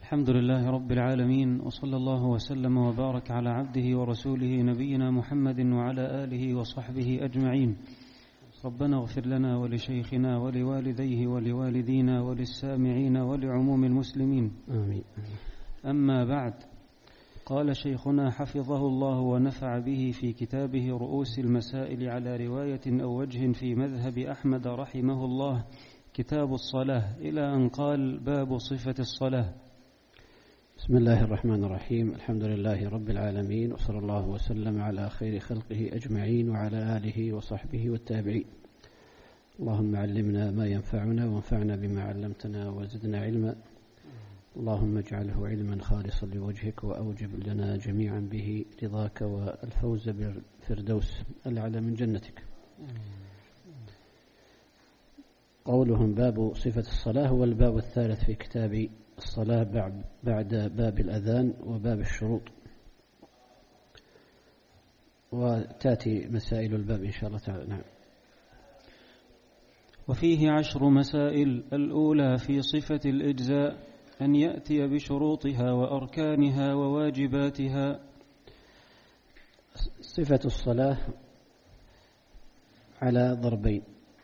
الحمد لله رب العالمين، وصلى الله وسلم وبارك على عبده ورسوله نبينا محمد وعلى آله وصحبه أجمعين. ربنا اغفر لنا ولشيخنا ولوالديه ولوالدينا وللسامعين ولعموم المسلمين، آمين. أما بعد، قال شيخنا حفظه الله ونفع به في كتابه رؤوس المسائل على رواية أو وجه في مذهب أحمد رحمه الله، كتاب الصلاة، إلى أن قال: باب صفة الصلاة. بسم الله الرحمن الرحيم. الحمد لله رب العالمين، وصلى الله وسلم على خير خلقه أجمعين وعلى آله وصحبه والتابعين. اللهم علمنا ما ينفعنا وانفعنا بما علمتنا وزدنا علما. اللهم اجعله علما خالصا لوجهك، وأوجب لنا جميعا به رضاك والفوز بالفردوس الأعلى من جنتك. قولهم باب صفة الصلاة هو الباب الثالث في كتاب الصلاة بعد باب الأذان وباب الشروط، وتأتي مسائل الباب إن شاء الله تعالى. نعم. وفيه 10 مسائل. الأولى في صفة الإجزاء أن يأتي بشروطها وأركانها وواجباتها. صفة الصلاة على ضربين: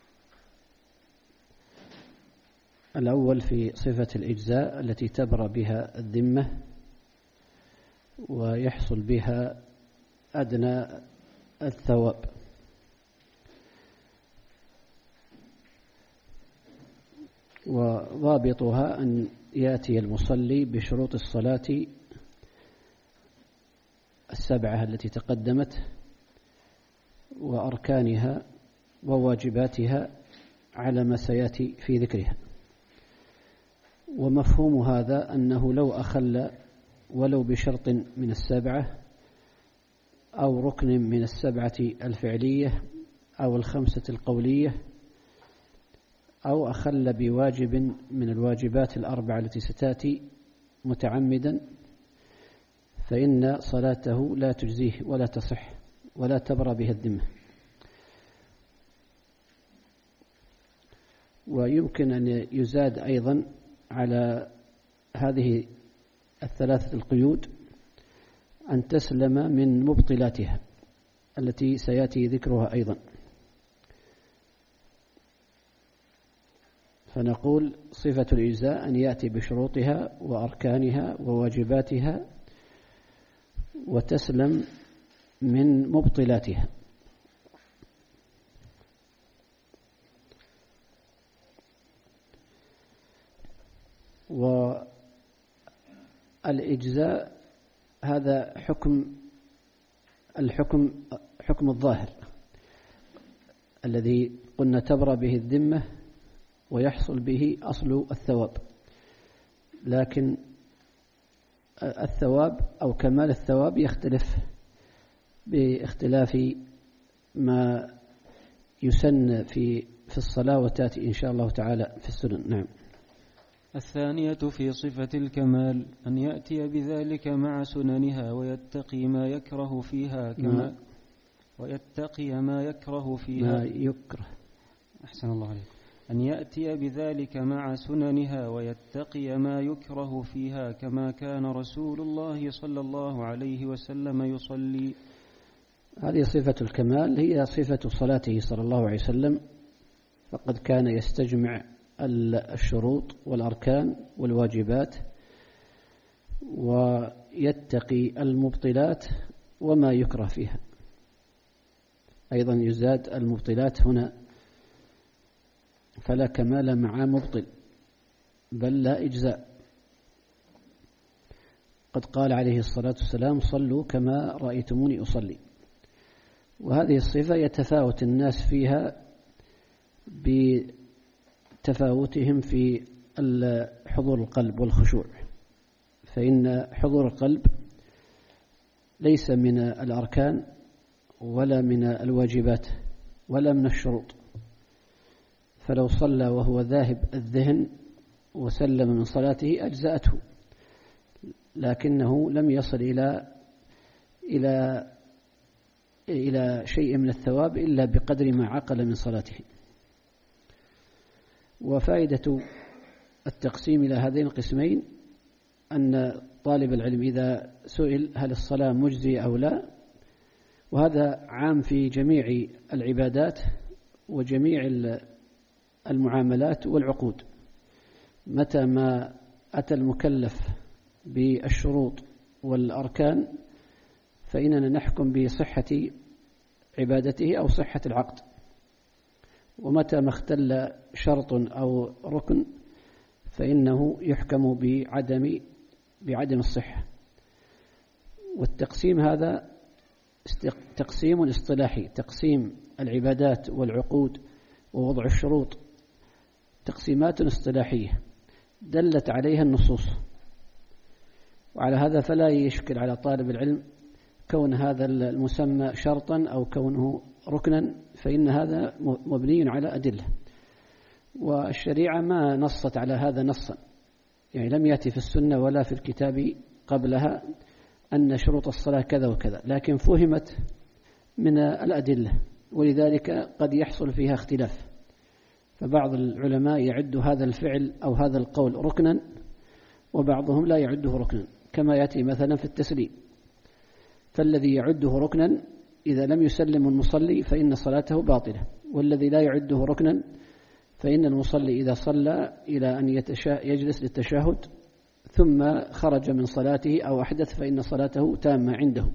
الأول في صفة الإجزاء التي تبرأ بها الذمة ويحصل بها أدنى الثواب، وضابطها أن يأتي المصلي بشروط الصلاة 7 التي تقدمت، وأركانها وواجباتها على ما سيأتي في ذكرها. ومفهوم هذا أنه لو أخل ولو بشرط من 7 أو ركن من 7 الفعلية أو 5 القولية، أو أخل بواجب من الواجبات 4 التي ستأتي متعمدا، فإن صلاته لا تجزيه ولا تصح ولا تبرأ بها الذمة. ويمكن أن يزاد أيضا على هذه 3 القيود أن تسلم من مبطلاتها التي سيأتي ذكرها أيضا. فنقول صفة الإجزاء أن يأتي بشروطها وأركانها وواجباتها وتسلم من مبطلاتها. والإجزاء هذا حكم الظاهر الذي قلنا تبرأ به الذمة ويحصل به أصل الثواب، لكن الثواب أو كمال الثواب يختلف باختلاف ما يسن في الصلاة، وتأتي إن شاء الله تعالى في السنن. نعم. الثانية في صفة الكمال أن يأتي بذلك مع سننها ويتقي ما يكره فيها أحسن الله عليك. أن يأتي بذلك مع سننها ويتقي ما يكره فيها، كما كان رسول الله صلى الله عليه وسلم يصلي. هذه صفة الكمال، هي صفة صلاته صلى الله عليه وسلم، فقد كان يستجمع الشروط والأركان والواجبات ويتقي المبطلات وما يكره فيها. أيضا يزاد المبطلات هنا، فلا كمال مع مبطل، بل لا إجزاء. قد قال عليه الصلاة والسلام: صلوا كما رأيتموني أصلي. وهذه الصفة يتفاوت الناس فيها بتفاوتهم في حضور القلب والخشوع، فإن حضور القلب ليس من الأركان ولا من الواجبات ولا من الشروط، فلو صلى وهو ذاهب الذهن وسلم من صلاته أجزأته، لكنه لم يصل إلى شيء من الثواب إلا بقدر ما عقل من صلاته. وفائدة التقسيم إلى هذين القسمين أن طالب العلم إذا سئل هل الصلاة مجزية أو لا، وهذا عام في جميع العبادات وجميع المعاملات والعقود، متى ما أتى المكلف بالشروط والأركان فإننا نحكم بصحة عبادته أو صحة العقد، ومتى ما اختل شرط أو ركن فإنه يحكم بعدم الصحة. والتقسيم هذا تقسيم اصطلاحي، تقسيم العبادات والعقود ووضع الشروط تقسيمات اصطلاحية دلت عليها النصوص، وعلى هذا فلا يشكل على طالب العلم كون هذا المسمى شرطا أو كونه ركنا، فإن هذا مبني على أدلة، والشريعة ما نصت على هذا نصا، يعني لم يأتي في السنة ولا في الكتاب قبلها أن شروط الصلاة كذا وكذا، لكن فهمت من الأدلة، ولذلك قد يحصل فيها اختلاف، فبعض العلماء يعد هذا الفعل أو هذا القول ركنا، وبعضهم لا يعده ركنا، كما يأتي مثلا في التسليم، فالذي يعده ركنا إذا لم يسلم المصلي فإن صلاته باطلة، والذي لا يعده ركنا فإن المصلي إذا صلى إلى أن يجلس للتشهد ثم خرج من صلاته أو أحدث فإن صلاته تامة عنده.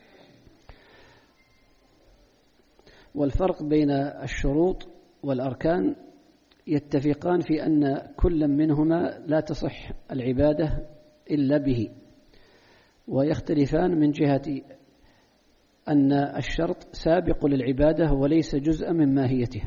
والفرق بين الشروط والأركان يتفقان في أن كل منهما لا تصح العبادة إلا به، ويختلفان من جهة أن الشرط سابق للعبادة وليس جزءا من ماهيتها،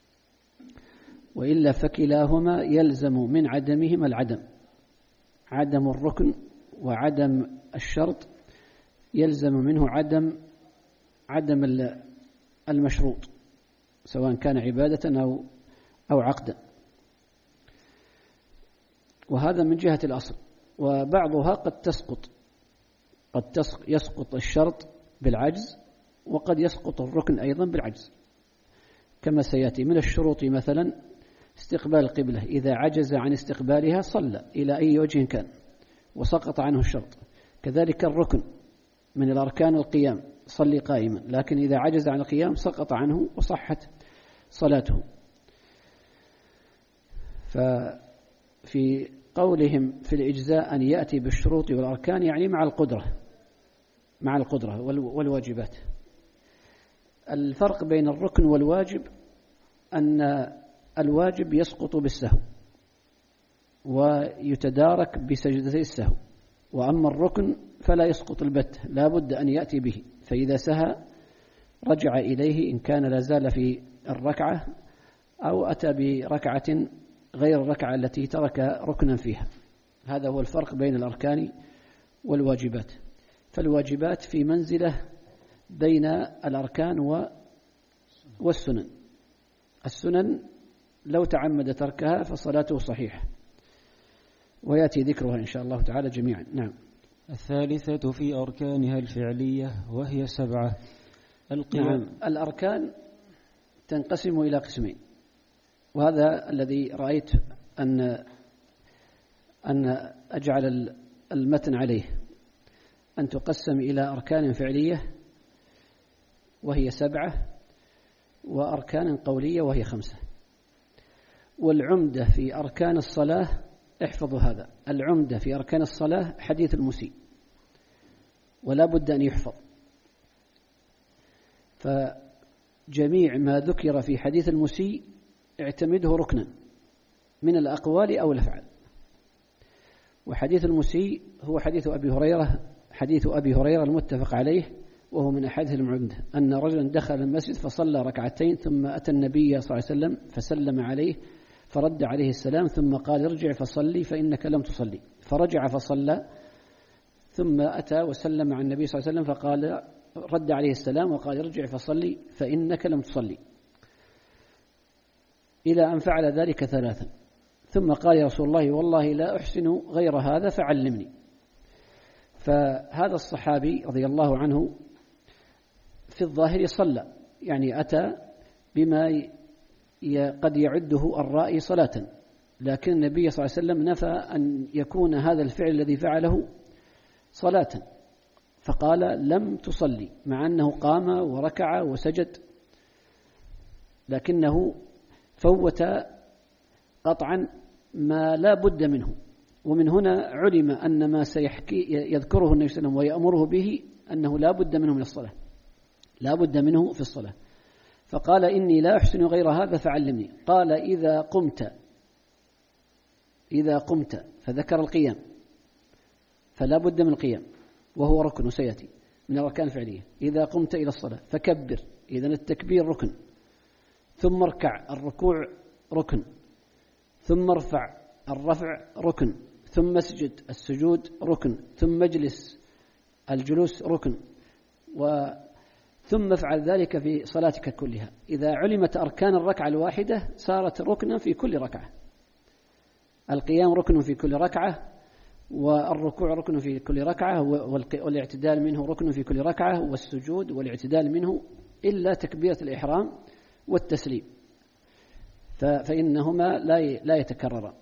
وإلا فكلاهما يلزم من عدمهما العدم، عدم الركن وعدم الشرط يلزم منه عدم المشروط، سواء كان عبادة أو عقدا، وهذا من جهة الأصل. وبعضها قد يسقط الشرط بالعجز، وقد يسقط الركن أيضا بالعجز، كما سيأتي من الشروط مثلا استقبال القبلة، إذا عجز عن استقبالها صلى إلى أي وجه كان وسقط عنه الشرط. كذلك الركن من الأركان القيام، صلي قائما، لكن إذا عجز عن القيام سقط عنه وصحت صلاته. ففي قولهم في الإجزاء أن يأتي بالشروط والأركان يعني مع القدرة والواجبات. الفرق بين الركن والواجب أن الواجب يسقط بالسهو ويتدارك بسجدتي السهو، وأما الركن فلا يسقط البتة، لا بد أن يأتي به، فإذا سهى رجع إليه إن كان لا زال في الركعة أو أتى بركعة غير الركعة التي ترك ركنا فيها. هذا هو الفرق بين الأركان والواجبات. فالواجبات في منزلة بين الأركان والسنن. السنن لو تعمد تركها فصلاته صحيحة، ويأتي ذكرها إن شاء الله تعالى جميعا. نعم. الثالثة في أركانها الفعلية وهي 7. نعم. الأركان تنقسم إلى قسمين، وهذا الذي رأيت أن أجعل المتن عليه، أن تقسم إلى أركان فعلية وهي 7، وأركان قولية وهي 5. والعمدة في أركان الصلاة، احفظوا هذا، العمدة في أركان الصلاة حديث المسيء، ولا بد أن يحفظ. فجميع ما ذكر في حديث المسيء اعتمده ركنا من الأقوال أو الأفعال. وحديث المسيء هو حديث أبي هريرة المتفق عليه، وهو من أحاديث العمدة، أن رجلا دخل المسجد فصلى ركعتين ثم أتى النبي صلى الله عليه وسلم فسلم عليه فرد عليه السلام ثم قال ارجع فصلي فإنك لم تصلي، فرجع فصلى ثم أتى وسلم على النبي صلى الله عليه وسلم فقال رد عليه السلام وقال ارجع فصلي فإنك لم تصلي، إلى أن فعل ذلك 3، ثم قال يا رسول الله والله لا أحسن غير هذا فعلمني. فهذا الصحابي رضي الله عنه في الظاهر صلى، يعني أتى بما قد يعده الرائي صلاة، لكن النبي صلى الله عليه وسلم نفى أن يكون هذا الفعل الذي فعله صلاة، فقال لم تصلي، مع أنه قام وركع وسجد، لكنه فوت قطعا ما لا بد منه. ومن هنا علم أن ما يذكره النبي صلى الله عليه وسلم ويأمره به أنه لا بد منه من الصلاة، لا بد منه في الصلاة. فقال إني لا أحسن غير هذا فعلمني. قال إذا قمت فذكر القيام، فلا بد من القيام وهو ركن سيأتي من الأركان الفعلية. إذا قمت إلى الصلاة فكبر، إذن التكبير ركن، ثم اركع، الركوع ركن، ثم ارفع، الرفع ركن، ثم اسجد، السجود ركن، ثم اجلس، الجلوس ركن، ثم افعل ذلك في صلاتك كلها. إذا علمت أركان الركعة الواحدة صارت ركنا في كل ركعة. القيام ركن في كل ركعة، والركوع ركن في كل ركعة، والاعتدال منه ركن في كل ركعة، والسجود والاعتدال منه، إلا تكبيرة الإحرام والتسليم، فإنهما لا يتكرران.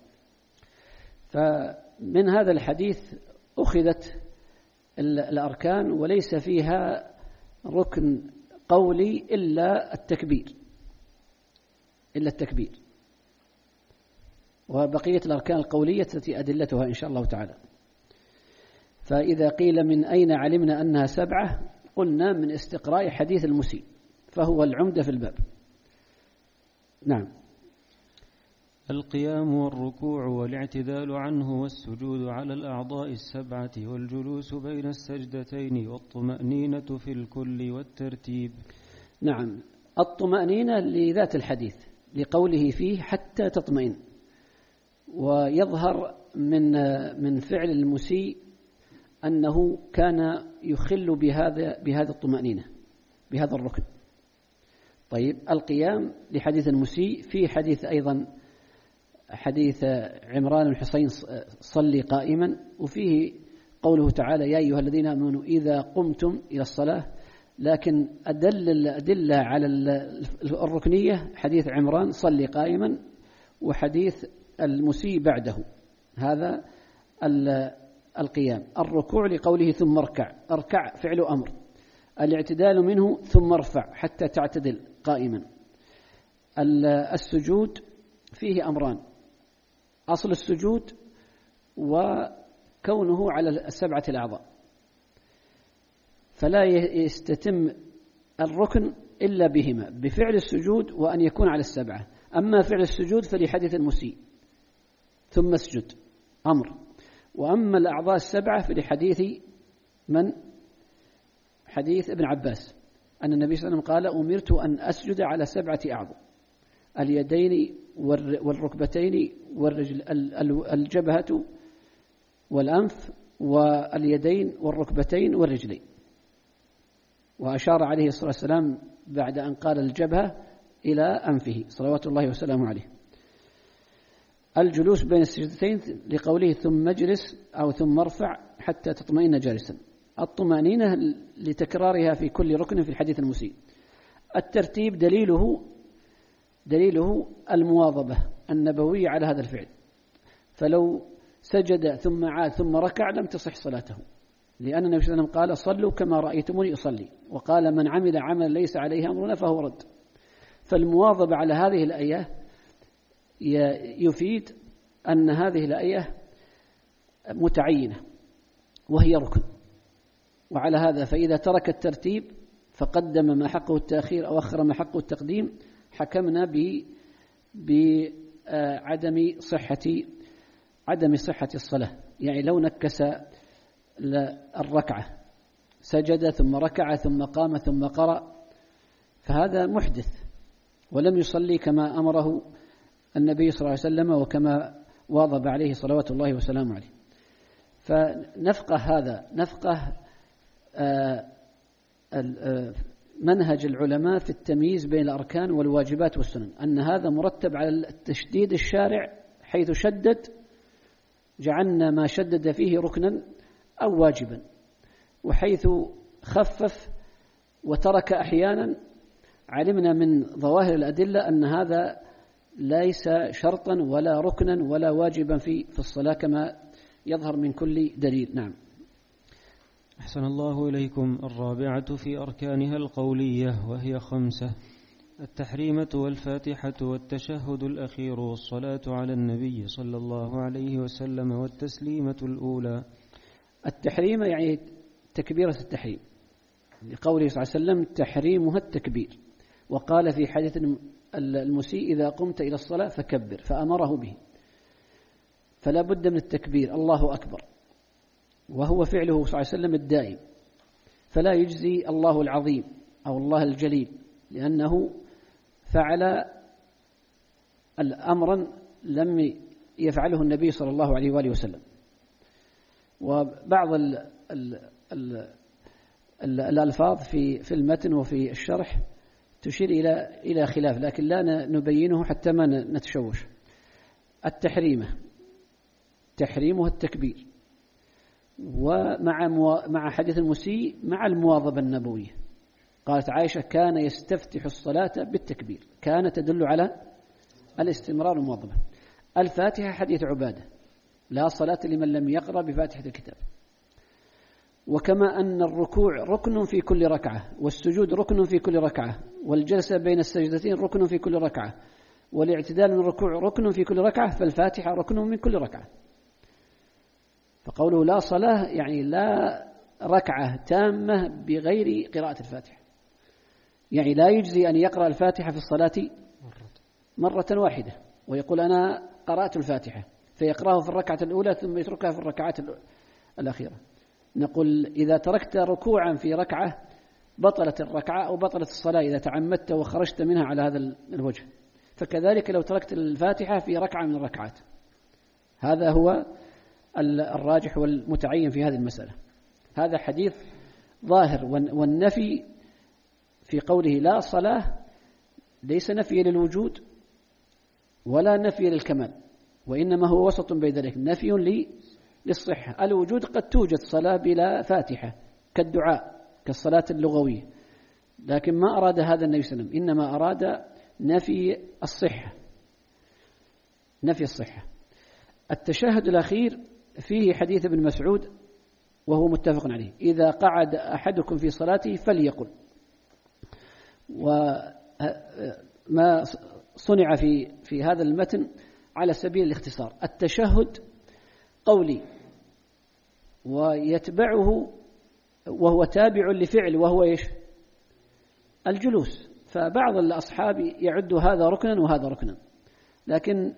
فمن هذا الحديث أخذت الأركان، وليس فيها ركن قولي إلا التكبير، وبقية الأركان القولية التي أدلتها إن شاء الله تعالى. فإذا قيل من أين علمنا أنها 7، قلنا من استقراء حديث المسيء، فهو العمدة في الباب. نعم. القيام والركوع والاعتدال عنه والسجود على الأعضاء 7 والجلوس بين السجدتين والطمأنينة في الكل والترتيب. نعم، الطمأنينة لذات الحديث لقوله فيه حتى تطمئن، ويظهر من فعل المسيء أنه كان يخل بهذا الطمأنينة، بهذا الركن. طيب، القيام لحديث المسيء، في حديث أيضا حديث عمران بن حسين صلي قائما، وفيه قوله تعالى يا أيها الذين آمنوا إذا قمتم إلى الصلاة. لكن الأدلة على الركنية حديث عمران صلي قائما، وحديث المسيء بعده، هذا القيام. الركوع لقوله ثم اركع فعل أمر، الاعتدال منه ثم ارفع حتى تعتدل قائما. السجود فيه أمران: أصل السجود وكونه على 7 الأعضاء، فلا يستتم الركن إلا بهما، بفعل السجود وأن يكون على 7. أما فعل السجود فلحديث المسيء ثم اسجد أمر، وأما الأعضاء 7 فلحديث حديث ابن عباس أن النبي صلى الله عليه وسلم قال أمرت أن أسجد على 7 أعضاء: اليدين والركبتين والرجل، الجبهة والأنف واليدين والركبتين والرجلين. وأشار عليه الصلاة والسلام بعد أن قال الجبهة إلى أنفه صلوات الله وسلامه عليه. الجلوس بين السجدتين لقوله ثم اجلس أو ثم ارفع حتى تطمئن جالسا. الطمأنينة لتكرارها في كل ركن في الحديث المسيء. الترتيب دليله المواظبة النبوية على هذا الفعل، فلو سجد ثم عاد ثم ركع لم تصح صلاته، لأن النبي صلى الله عليه وسلم قال صلوا كما رأيتموني أصلي، وقال من عمل عملا ليس عليه أمرنا فهو رد. فالمواظبة على هذه الآية يفيد أن هذه الآية متعينة وهي ركن. وعلى هذا فإذا ترك الترتيب فقدم ما حقه التأخير أو أخر ما حقه التقديم، حكمنا بعدم صحة الصلاة. يعني لو نكس الركعة، سجد ثم ركع ثم قام ثم قرأ، فهذا محدث ولم يصلي كما أمره النبي صلى الله عليه وسلم وكما واظب عليه صلوات الله وسلامه عليه. فنفقه هذا، نفقه منهج العلماء في التمييز بين الأركان والواجبات والسنن، أن هذا مرتب على التشديد الشارع، حيث شدد جعلنا ما شدد فيه ركنا أو واجبا، وحيث خفف وترك أحيانا علمنا من ظواهر الأدلة أن هذا ليس شرطا ولا ركنا ولا واجبا في الصلاة كما يظهر من كل دليل. نعم. أحسن الله إليكم. الرابعة في أركانها القولية وهي 5: التحريمة والفاتحة والتشهد الأخير والصلاة على النبي صلى الله عليه وسلم والتسليمة الأولى. التحريم يعني تكبيرة التحريم، لقوله صلى الله عليه وسلم تحريمها التكبير، وقال في حديث المسيء إذا قمت إلى الصلاة فكبر، فأمره به، فلا بد من التكبير الله أكبر، وهو فعله صلى الله عليه وسلم الدائم، فلا يجزي الله العظيم أو الله الجليل لأنه فعل الأمرا لم يفعله النبي صلى الله عليه وآله وسلم. وبعض الألفاظ في المتن وفي الشرح تشير إلى خلاف، لكن لا نبينه حتى ما نتشوش. تحريمها التكبير، ومع حديث المسيء مع المواظبة النبوية. قالت عائشة كان يستفتح الصلاة بالتكبير، كان تدل على الاستمرار والمواظبة. الفاتحة حديث عبادة لا صلاة لمن لم يقرأ بفاتحة الكتاب. وكما أن الركوع ركن في كل ركعة، والسجود ركن في كل ركعة، والجلسة بين السجدتين ركن في كل ركعة، والاعتدال من الركوع ركن في كل ركعة، فالفاتحة ركن من كل ركعة. فقوله لا صلاة يعني لا ركعة تامة بغير قراءة الفاتحة، يعني لا يجزي أن يقرأ الفاتحة في الصلاة مرة واحدة ويقول أنا قرأت الفاتحة فيقرأه في الركعة الأولى ثم يتركها في الركعات الأخيرة. نقول إذا تركت ركوعا في ركعة بطلت الركعة أو بطلت الصلاة إذا تعمدت وخرجت منها على هذا الوجه، فكذلك لو تركت الفاتحة في ركعة من الركعات. هذا هو الراجح والمتعين في هذه المسألة. هذا حديث ظاهر، والنفي في قوله لا صلاة ليس نفي للوجود ولا نفي للكمال، وإنما هو وسط بين ذلك، نفي للصحة. الوجود قد توجد صلاة بلا فاتحة كالدعاء كالصلاة اللغوية، لكن ما أراد هذا النبي صلى الله عليه وسلم، إنما أراد نفي الصحة. التشهد الأخير فيه حديث ابن مسعود وهو متفق عليه: إذا قعد أحدكم في صلاته فليقل. وما صنع في هذا المتن على سبيل الاختصار. التشهد قولي ويتبعه وهو تابع لفعل وهو إيش؟ الجلوس. فبعض الأصحاب يعد هذا ركنا وهذا ركنا، لكن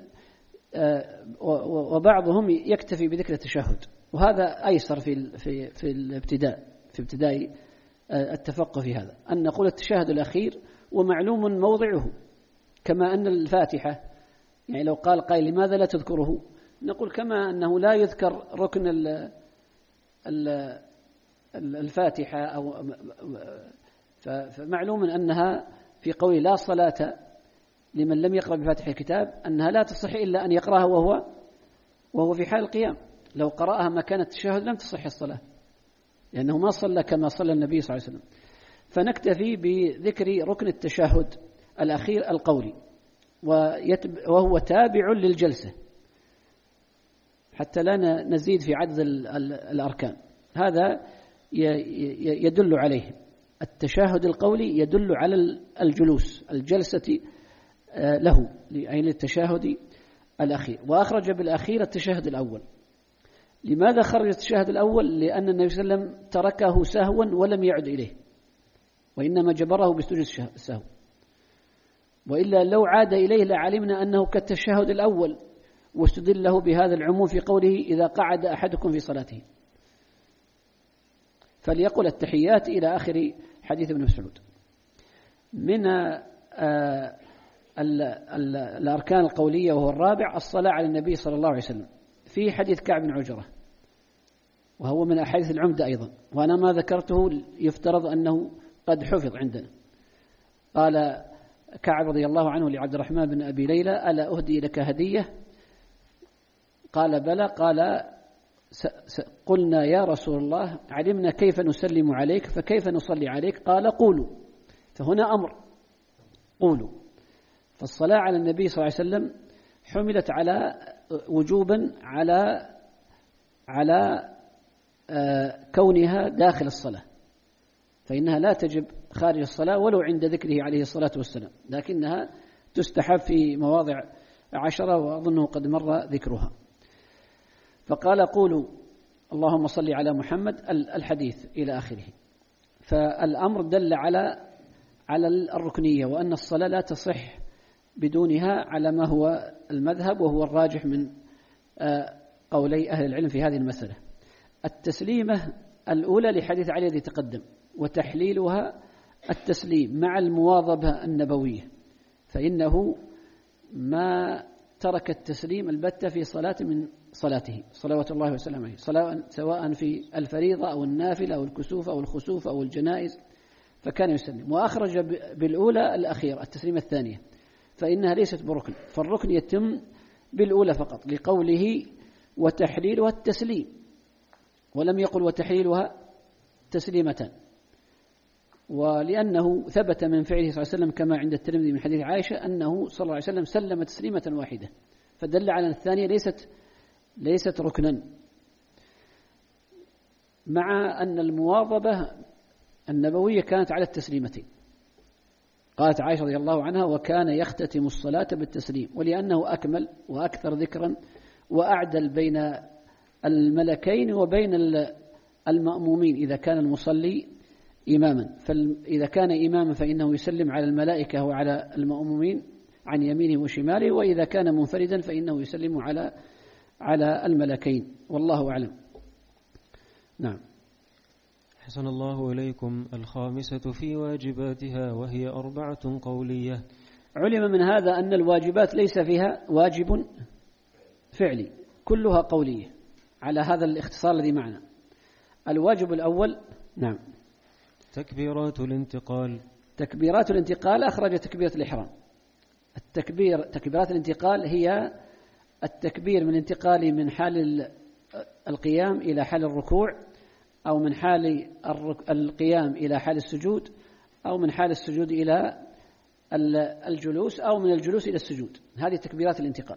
وبعضهم يكتفي بذكر التشهد، وهذا أيسر في ابتداء التفقه في هذا، أن نقول التشهد الأخير ومعلوم موضعه، كما أن الفاتحة يعني لو قال قائل لماذا لا تذكره، نقول كما أنه لا يذكر ركن الفاتحة أو فمعلوم أنها في قول لا صلاة لمن لم يقرأ بفاتحة الكتاب أنها لا تصح إلا أن يقرأها وهو في حال القيام. لو قرأها مكان التشهد لم تصح الصلاة، لأنه ما صلى كما صلى النبي صلى الله عليه وسلم. فنكتفي بذكر ركن التشهد الأخير القولي، وهو تابع للجلسة حتى لا نزيد في عدد الأركان. هذا يدل عليه التشهد القولي، يدل على الجلوس الجلسة له، أي للتشهد الأخير. وأخرج بالأخير التشهد الأول. لماذا خرج التشهد الأول؟ لأن النبي صلى الله عليه وسلم تركه سهوا ولم يعد إليه، وإنما جبره بسجود السهو، وإلا لو عاد إليه لعلمنا أنه كالتشهد الأول، واستدل له بهذا العموم في قوله إذا قعد أحدكم في صلاته. فليقل التحيات إلى آخر حديث ابن مسعود. من الأركان القولية وهو الرابع الصلاة على النبي صلى الله عليه وسلم، في حديث كعب بن عجرة، وهو من أحاديث العمدة أيضا، وأنا ما ذكرته يفترض أنه قد حفظ عندنا. قال كعب رضي الله عنه لعبد الرحمن بن أبي ليلى: ألا أهدي لك هدية؟ قال بلى. قال قلنا يا رسول الله علمنا كيف نسلم عليك فكيف نصلي عليك؟ قال قولوا. فهنا أمر، قولوا. فالصلاة على النبي صلى الله عليه وسلم حملت على وجوبا على كونها داخل الصلاة، فإنها لا تجب خارج الصلاة ولو عند ذكره عليه الصلاة والسلام، لكنها تستحب في مواضع 10 وأظنه قد مر ذكرها. فقال قولوا اللهم صل على محمد الحديث إلى آخره. فالأمر دل على الركنية، وأن الصلاة لا تصح بدونها على ما هو المذهب وهو الراجح من قولي أهل العلم في هذه المسألة. التسليمة الأولى لحديث علي الذي تقدم، وتحليلها التسليم مع المواظبة النبوية، فإنه ما ترك التسليم البتة في صلاة من صلاته صلوات الله وسلامه عليه، سواء في الفريضة أو النافلة أو الكسوف أو الخسوف أو الجنائز، فكان يسلم. وأخرج بالأولى الأخير التسليم الثانية، فإنها ليست بركن، فالركن يتم بالأولى فقط، لقوله وتحليلها التسليم، ولم يقل وتحليلها تسليمتان، ولأنه ثبت من فعله صلى الله عليه وسلم كما عند الترمذي من حديث عائشة أنه صلى الله عليه وسلم سلم تسليمة واحدة، فدل على الثانية ليست ركنا، مع أن المواظبة النبوية كانت على التسليمتين. قالت عائشة رضي الله عنها وكان يختتم الصلاة بالتسليم، ولأنه أكمل وأكثر ذكرا وأعدل بين الملكين وبين المأمومين إذا كان المصلي إماما. فإذا كان إماما فإنه يسلم على الملائكة وعلى المأمومين عن يمينه وشماله، وإذا كان منفردا فإنه يسلم على الملكين، والله أعلم. نعم. حسن الله إليكم. الخامسة في واجباتها، وهي 4 قولية. علم من هذا أن الواجبات ليس فيها واجب فعلي، كلها قولية على هذا الاختصار الذي معنا. الواجب الأول نعم تكبيرات الانتقال. تكبيرات الانتقال أخرج تكبيرة الإحرام. تكبيرات الانتقال هي التكبير من انتقالي من حال القيام إلى حال الركوع، أو من حال القيام إلى حال السجود، أو من حال السجود إلى الجلوس، أو من الجلوس إلى السجود. هذه تكبيرات الانتقال.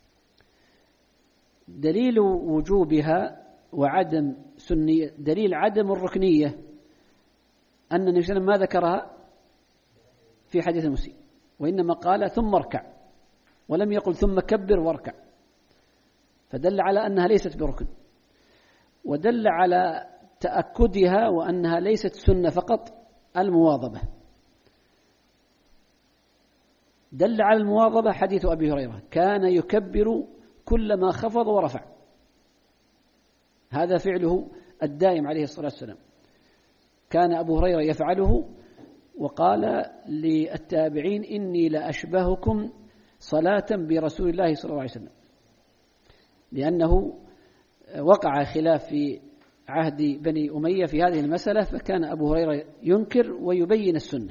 دليل وجوبها وعدم سنية، دليل عدم الركنية أن النبي صلى الله عليه وسلم ما ذكرها في حديث المسيء، وإنما قال ثم اركع، ولم يقل ثم كبر واركع، فدل على أنها ليست بركن. ودل على تأكدها وأنها ليست سنة فقط المواظبة. دل على المواظبة حديث أبي هريرة كان يكبر كلما خفض ورفع، هذا فعله الدائم عليه الصلاة والسلام، كان أبو هريرة يفعله. وقال للتابعين إني لأشبهكم صلاة برسول الله صلى الله عليه وسلم، لأنه وقع خلاف في عهد بني أمية في هذه المسألة، فكان أبو هريرة ينكر ويبين السنة،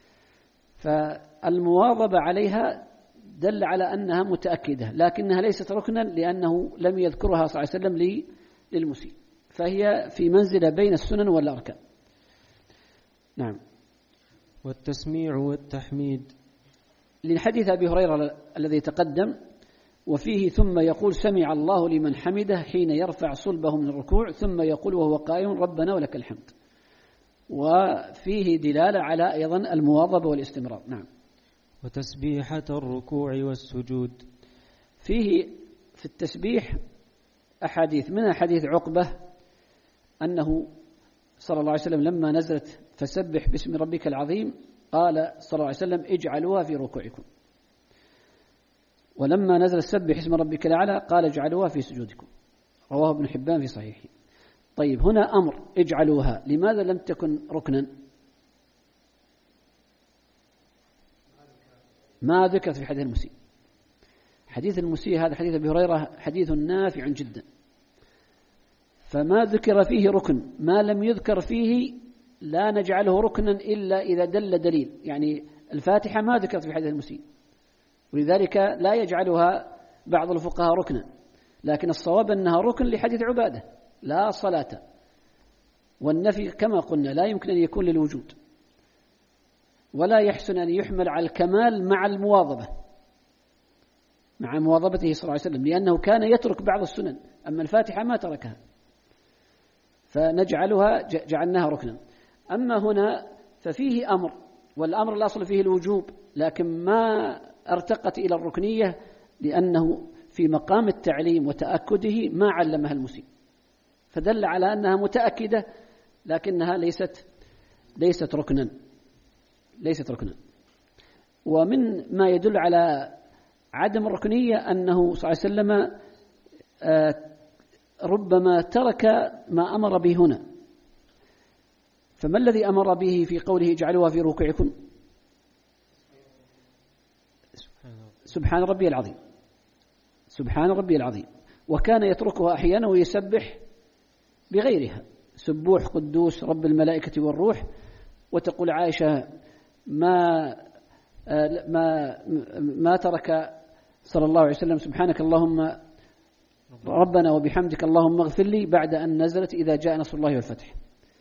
فالمواظبة عليها دل على أنها متأكدة، لكنها ليست ركنا لأنه لم يذكرها صلى الله عليه وسلم للمسيء، فهي في منزلة بين السنن والأركان. نعم. والتسميع والتحميد لحديث أبي هريرة الذي تقدم، وفيه ثم يقول سمع الله لمن حمده حين يرفع صلبه من الركوع، ثم يقول وهو قائم ربنا ولك الحمد. وفيه دلالة على أيضا المواظبة والاستمرار. نعم. وتسبيحة الركوع والسجود. فيه في التسبيح أحاديث، منها حديث عقبة أنه صلى الله عليه وسلم لما نزلت فسبح باسم ربك العظيم قال صلى الله عليه وسلم اجعلوها في ركوعكم، ولما نزل سبح اسم ربك الأعلى قال اجعلوها في سجودكم، رواه ابن حبان في صحيحه. طيب هنا أمر اجعلوها، لماذا لم تكن ركنا؟ ما ذكرت في حديث المسيء. حديث المسيء هذا حديث أبي هريرة حديث نافع جدا، فما ذكر فيه ركن، ما لم يذكر فيه لا نجعله ركنا إلا إذا دل دليل. يعني الفاتحة ما ذكرت في حديث المسيء، ولذلك لا يجعلها بعض الفقهاء ركنا، لكن الصواب أنها ركن لحديث عبادة لا صلاة، والنفي كما قلنا لا يمكن أن يكون للوجود، ولا يحسن أن يحمل على الكمال مع المواظبة، مع مواظبته صلى الله عليه وسلم، لأنه كان يترك بعض السنن، أما الفاتحة ما تركها جعلناها ركنا. أما هنا ففيه أمر، والأمر الأصل فيه الوجوب، لكن ما ارتقت إلى الركنية لأنه في مقام التعليم وتأكده ما علمها المسيء، فدل على أنها متأكدة لكنها ليست ركنا. ومن ما يدل على عدم الركنية أنه صلى الله عليه وسلم ربما ترك ما أمر به هنا. فما الذي أمر به في قوله اجعلوها في ركوعكم؟ سبحان ربي العظيم، سبحان ربي العظيم. وكان يتركها أحيانا ويسبح بغيرها، سبوح قدوس رب الملائكة والروح. وتقول عائشة ما ترك صلى الله عليه وسلم سبحانك اللهم ربنا وبحمدك اللهم اغفر لي بعد أن نزلت إذا جاء نصر الله والفتح.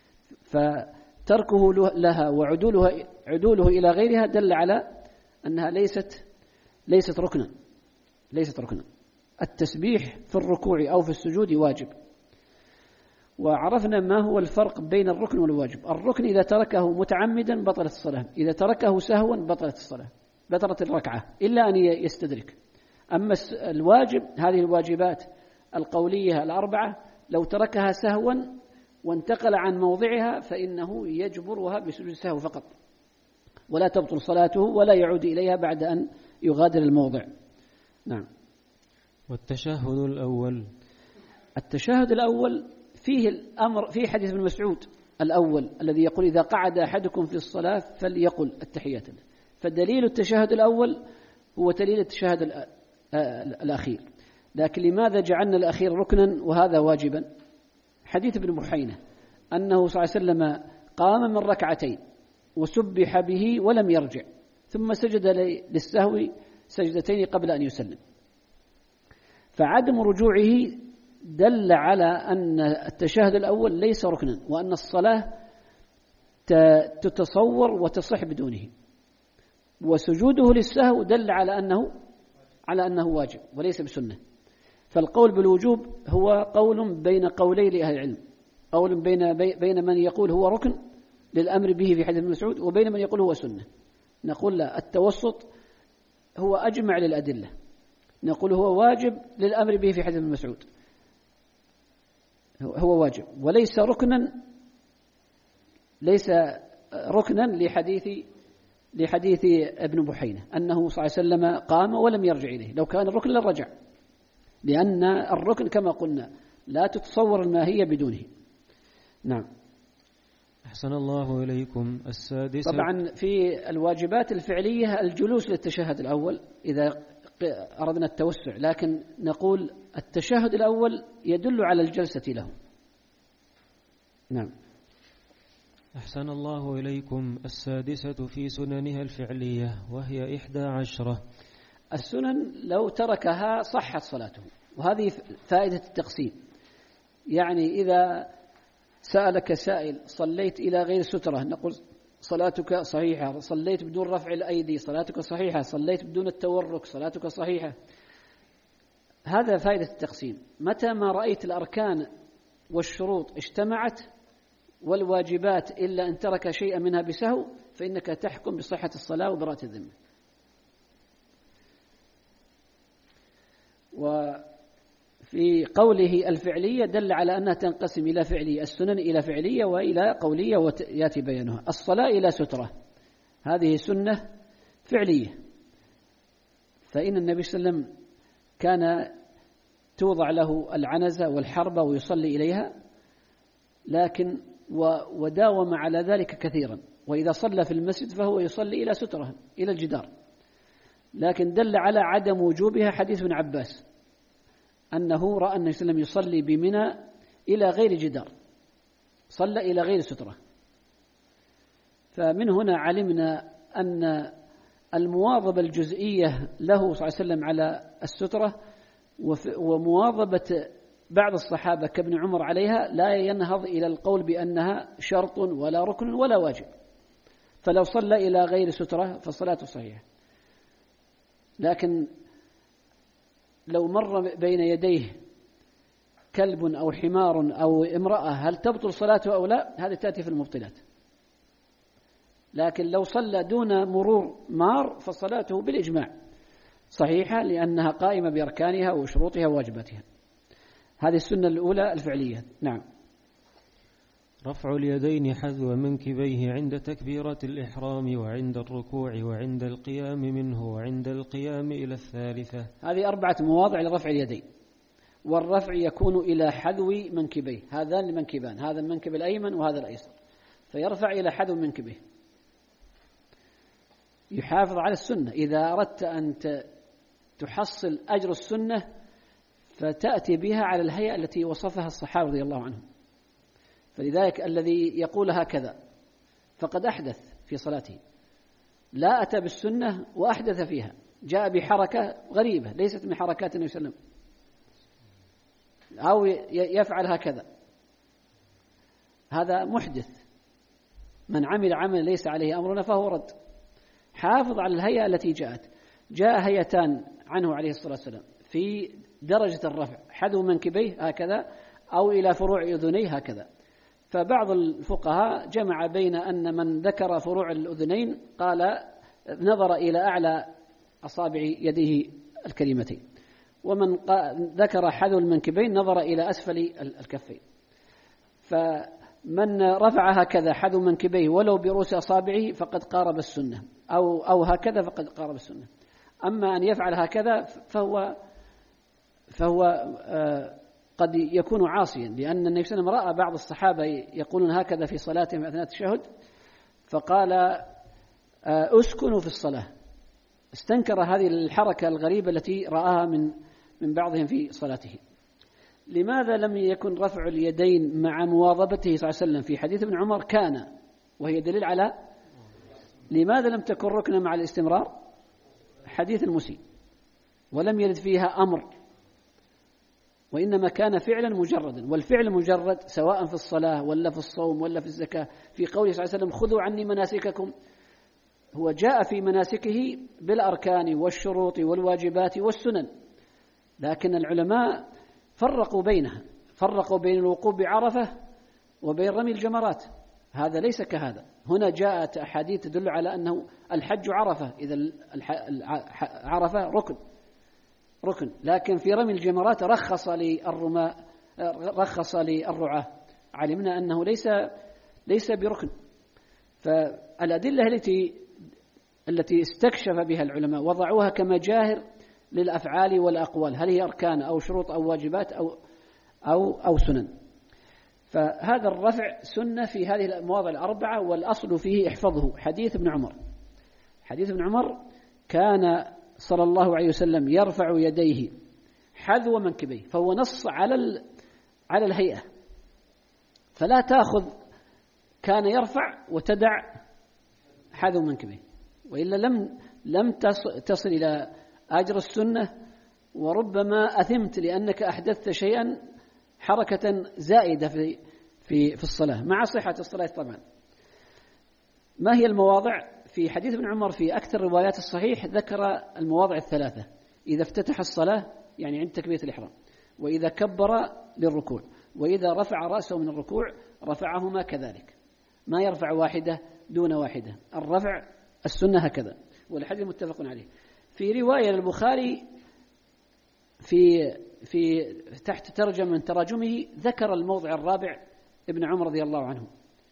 فتركه لها وعدوله إلى غيرها دل على أنها ليست ركنا. التسبيح في الركوع أو في السجود واجب. وعرفنا ما هو الفرق بين الركن والواجب. الركن إذا تركه متعمدا بطلت الصلاة، إذا تركه سهوا بطلت الصلاة، بطلت الركعة إلا أن يستدرك. أما الواجب، هذه الواجبات القولية الأربعة، لو تركها سهوا وانتقل عن موضعها فإنه يجبرها بسجود السهو فقط، ولا تبطل صلاته ولا يعود إليها بعد أن يغادر الموضع. نعم. والتشهد الأول، التشهد الأول فيه الأمر في حديث ابن مسعود الأول الذي يقول إذا قعد أحدكم في الصلاة فليقل التحيات. فدليل التشهد الأول هو دليل التشهد الأخير. لكن لماذا جعلنا الأخير ركنا وهذا واجبا؟ حديث ابن بحينة أنه صلى الله عليه وسلم قام من ركعتين وسبح به ولم يرجع، ثم سجد للسهو سجدتين قبل أن يسلم. فعدم رجوعه دل على أن التشهد الأول ليس ركنا، وأن الصلاة تتصور وتصح بدونه. وسجوده للسهو دل على أنه واجب وليس بسنة. فالقول بالوجوب هو قول بين قولي لأهل العلم، قول بين من يقول هو ركن للأمر به في حديث ابن مسعود وبين من يقول هو سنة. نقول لا، التوسط هو أجمع للأدلة. نقول هو واجب للأمر به في حديث ابن مسعود، هو واجب وليس ركنا، لحديث ابن بحينة أنه صلى الله عليه وسلم قام ولم يرجع إليه. لو كان الركن لرجع، لأن الركن كما قلنا لا تتصور الماهية بدونه. نعم. أحسن الله إليكم. السادسة، طبعا في الواجبات الفعلية الجلوس للتشهد الأول إذا أردنا التوسع، لكن نقول التشهد الأول يدل على الجلسة له. نعم. أحسن الله إليكم. السادسة في سننها الفعلية وهي 11. السنن لو تركها صحت صلاته، وهذه فائدة التقسيم. يعني إذا سألك سائل صليت إلى غير سترة، نقول صلاتك صحيحة. صليت بدون رفع الأيدي، صلاتك صحيحة. صليت بدون التورك، صلاتك صحيحة. هذا فائدة التقسيم. متى ما رأيت الأركان والشروط اجتمعت والواجبات إلا أن ترك شيئا منها بسهو فإنك تحكم بصحة الصلاة وبراءة الذمة. وفي قوله الفعلية دل على أنها تنقسم إلى فعلية، السنن إلى فعلية وإلى قولية ويأتي بيانها. الصلاة إلى سترة هذه سنة فعلية، فإن النبي صلى الله عليه وسلم كان توضع له العنزة والحربة ويصلي إليها، لكن وداوم على ذلك كثيرا. وإذا صلى في المسجد فهو يصلي إلى سترة إلى الجدار، لكن دل على عدم وجوبها حديث ابن عباس أنه رأى النبي صلى الله عليه وسلم يصلي بمنى إلى غير جدار، صلى إلى غير سترة. فمن هنا علمنا أن المواظبة الجزئية له صلى الله عليه وسلم على السترة ومواظبة بعض الصحابة كابن عمر عليها لا ينهض إلى القول بأنها شرط ولا ركن ولا واجب، فلو صلى إلى غير سترة فصلاته صحيحة. لكن لو مر بين يديه كلب أو حمار أو امرأة هل تبطل صلاته أو لا؟ هذه تأتي في المبطلات. لكن لو صلى دون مرور مار فصلاته بالإجماع صحيحة، لأنها قائمة بأركانها وشروطها وواجباتها. هذه السنة الأولى الفعلية. نعم. رفع اليدين حذو منكبيه عند تكبيرة الإحرام وعند الركوع وعند القيام منه وعند القيام إلى الثالثة. هذه 4 مواضع لرفع اليدين، والرفع يكون إلى حذو منكبيه. هذان المنكبان، هذا المنكب الأيمن وهذا الأيسر، فيرفع إلى حذو منكبيه. يحافظ على السنة. إذا أردت أن تحصل أجر السنة فتأتي بها على الهيئة التي وصفها الصحابة رضي الله عنهم. فلذلك الذي يقول هكذا فقد أحدث في صلاته، لا أتى بالسنة وأحدث فيها، جاء بحركة غريبة ليست من حركات النبي صلى الله عليه وسلم، أو يفعل هكذا، هذا محدث. من عمل عمل ليس عليه أمرنا فهو رد. حافظ على الهيئة التي جاء هيئتان عنه عليه الصلاة والسلام في درجة الرفع، حذو منكبيه هكذا أو إلى فروع أذنيه هكذا. فبعض الفقهاء جمع بين أن من ذكر فروع الأذنين قال نظر إلى أعلى أصابع يديه الكريمتين، ومن ذكر حذو المنكبين نظر إلى أسفل الكفين. فمن رفع هكذا حذو منكبيه ولو برؤوس أصابعه فقد قارب السنة، أو هكذا فقد قارب السنة. أما أن يفعل هكذا فهو قد يكون عاصيا، لأن النبي صلى الله عليه وسلم رأى بعض الصحابة يقولون هكذا في صلاتهم أثناء التشهد فقال أسكنوا في الصلاة. استنكر هذه الحركة الغريبة التي رآها من بعضهم في صلاته. لماذا لم يكن رفع اليدين مع مواظبته صلى الله عليه وسلم؟ في حديث ابن عمر كان، وهي دليل على لماذا لم تكن ركنا مع الاستمرار؟ حديث المسيء، ولم يرد فيها أمر، وإنما كان فعلا مجردا. والفعل مجرد سواء في الصلاة ولا في الصوم ولا في الزكاة. في قوله صلى الله عليه وسلم خذوا عني مناسككم، هو جاء في مناسكه بالأركان والشروط والواجبات والسنن، لكن العلماء فرقوا بينها، فرقوا بين الوقوف بعرفة وبين رمي الجمرات. هذا ليس كهذا. هنا جاءت أحاديث تدل على أنه الحج عرفة، إذا عرفة ركن، لكن في رمي الجمرات رخص للرعاة، علمنا أنه ليس بركن. فالأدلة التي استكشف بها العلماء وضعوها كمجاهر للأفعال والأقوال، هل هي أركان أو شروط أو واجبات أو سنن. فهذا الرفع سنة في هذه المواضع الأربعة، والأصل فيه احفظه. حديث ابن عمر كان صلى الله عليه وسلم يرفع يديه حذو منكبيه، فهو نص على الهيئة، فلا تأخذ كان يرفع وتدع حذو منكبيه، وإلا لم تصل إلى أجر السنة، وربما أثمت لأنك أحدثت شيئا حركة زائدة في الصلاة مع صحة الصلاة طبعا. ما هي المواضع؟ في حديث ابن عمر في أكثر روايات الصحيح ذكر المواضع 3: إذا افتتح الصلاة يعني عند تكبيرة الإحرام، وإذا كبر للركوع، وإذا رفع رأسه من الركوع رفعهما كذلك، ما يرفع واحدة دون واحدة. الرفع السنة هكذا، والحديث متفق عليه. في رواية للبخاري في تحت ترجمة من تراجمه ذكر الموضع الرابع ابن عمر رضي الله عنه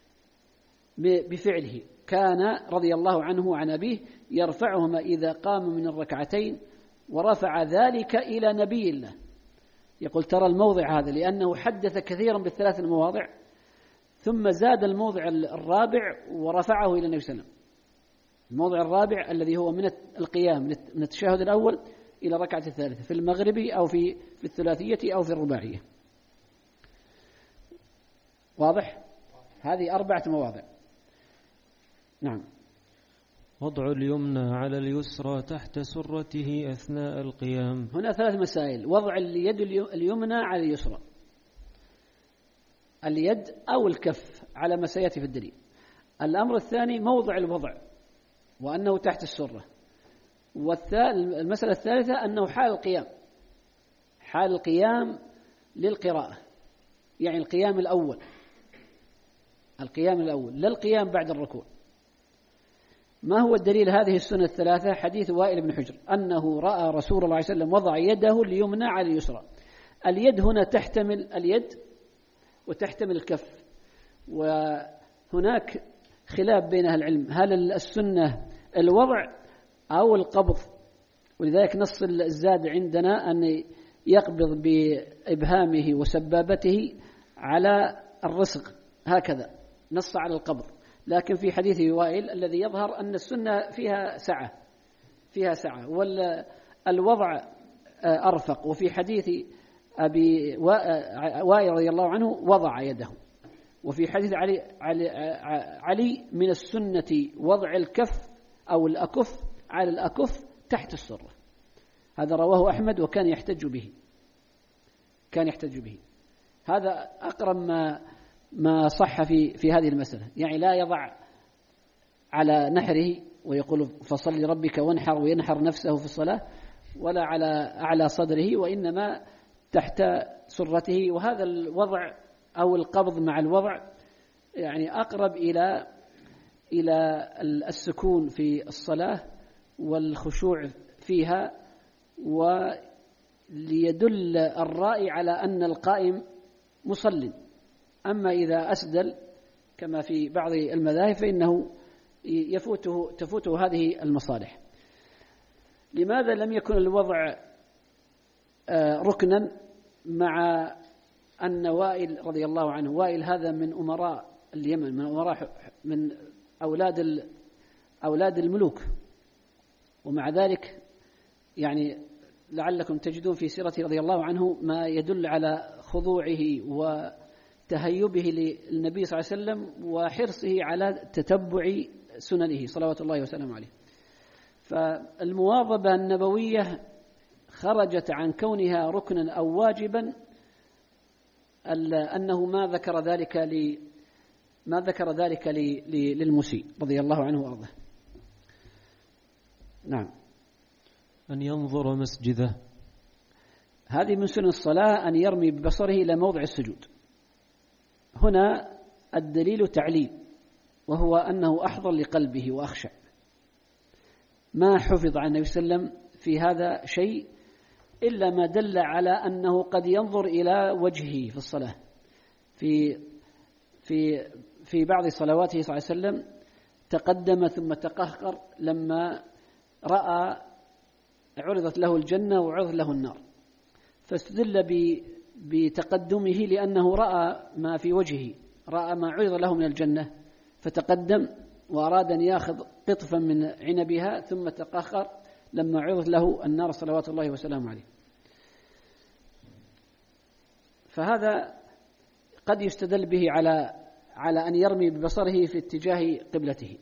بفعله، كان رضي الله عنه عن أبيه يرفعهما إذا قام من الركعتين، ورفع ذلك إلى نبي الله. يقول ترى الموضع هذا، لأنه حدث كثيرا بالثلاث المواضع، ثم زاد الموضع الرابع ورفعه إلى النبي صلى الله عليه وسلم. الموضع الرابع الذي هو من القيام من التشهد الأول إلى الركعة الثالثة في المغرب أو في الثلاثية أو في الرباعية. واضح؟ هذه 4 مواضع. نعم. وضع اليمنى على اليسرى تحت سرته أثناء القيام. هنا 3 مسائل. وضع اليد اليمنى على اليسرى، اليد أو الكف على ما سيأتي في الدليل. الأمر الثاني موضع الوضع وأنه تحت السرة. والمسألة الثالثة أنه حال القيام للقراءة، يعني القيام الأول لا القيام بعد الركوع. ما هو الدليل هذه السنة الثلاثة؟ حديث وائل بن حجر أنه رأى رسول الله صلى الله عليه وسلم وضع يده اليمنى على اليسرى. اليد هنا تحتمل اليد وتحتمل الكف، وهناك خلاف بين أهل العلم هل السنة الوضع أو القبض، ولذلك نص الزاد عندنا أن يقبض بإبهامه وسبابته على الرسغ هكذا، نص على القبض. لكن في حديث وائل الذي يظهر أن السنة فيها سعة والوضع أرفق. وفي حديث أبي وائل رضي الله عنه وضع يده. وفي حديث علي من السنة وضع الكف أو الأكف على الأكف تحت السرة. هذا رواه أحمد وكان يحتج به. هذا أقرب ما صح في هذه المسألة، يعني لا يضع على نحره ويقول فصل لربك وانحر وينحر نفسه في الصلاة، ولا على أعلى صدره، وإنما تحت سرته. وهذا الوضع أو القبض مع الوضع يعني أقرب إلى السكون في الصلاة والخشوع فيها، وليدل الرائي على أن القائم مصل. أما إذا أسدل كما في بعض المذاهب فإنه تفوته هذه المصالح. لماذا لم يكن الوضع ركنا مع أن وائل رضي الله عنه، وائل هذا من أمراء اليمن، من أولاد الملوك، ومع ذلك يعني لعلكم تجدون في سيرته رضي الله عنه ما يدل على خضوعه وتهيبه للنبي صلى الله عليه وسلم وحرصه على تتبع سننه صلوات الله وسلامه عليه. فالمواظبة النبوية خرجت عن كونها ركنا أو واجبا أنه ما ذكر ذلك للمسيء رضي الله عنه وأرضاه. نعم. أن ينظر مسجده، هذه من سنن الصلاة أن يرمي ببصره إلى موضع السجود. هنا الدليل تعليل، وهو أنه أحضر لقلبه وأخشع. ما حفظ عن النبي صلى الله عليه وسلم في هذا شيء إلا ما دل على أنه قد ينظر إلى وجهه في الصلاة. في بعض صلواته صلى الله عليه وسلم تقدم ثم تقهقر لما عرضت له الجنة وعرضت له النار، فاستدل بتقدمه لأنه رأى ما في وجهه، رأى ما عرض له من الجنة فتقدم وأراد أن يأخذ قطفا من عنبها، ثم تقهقر لما عرضت له النار صلوات الله وسلامه عليه. فهذا قد يستدل به على أن يرمي ببصره في اتجاه قبلته.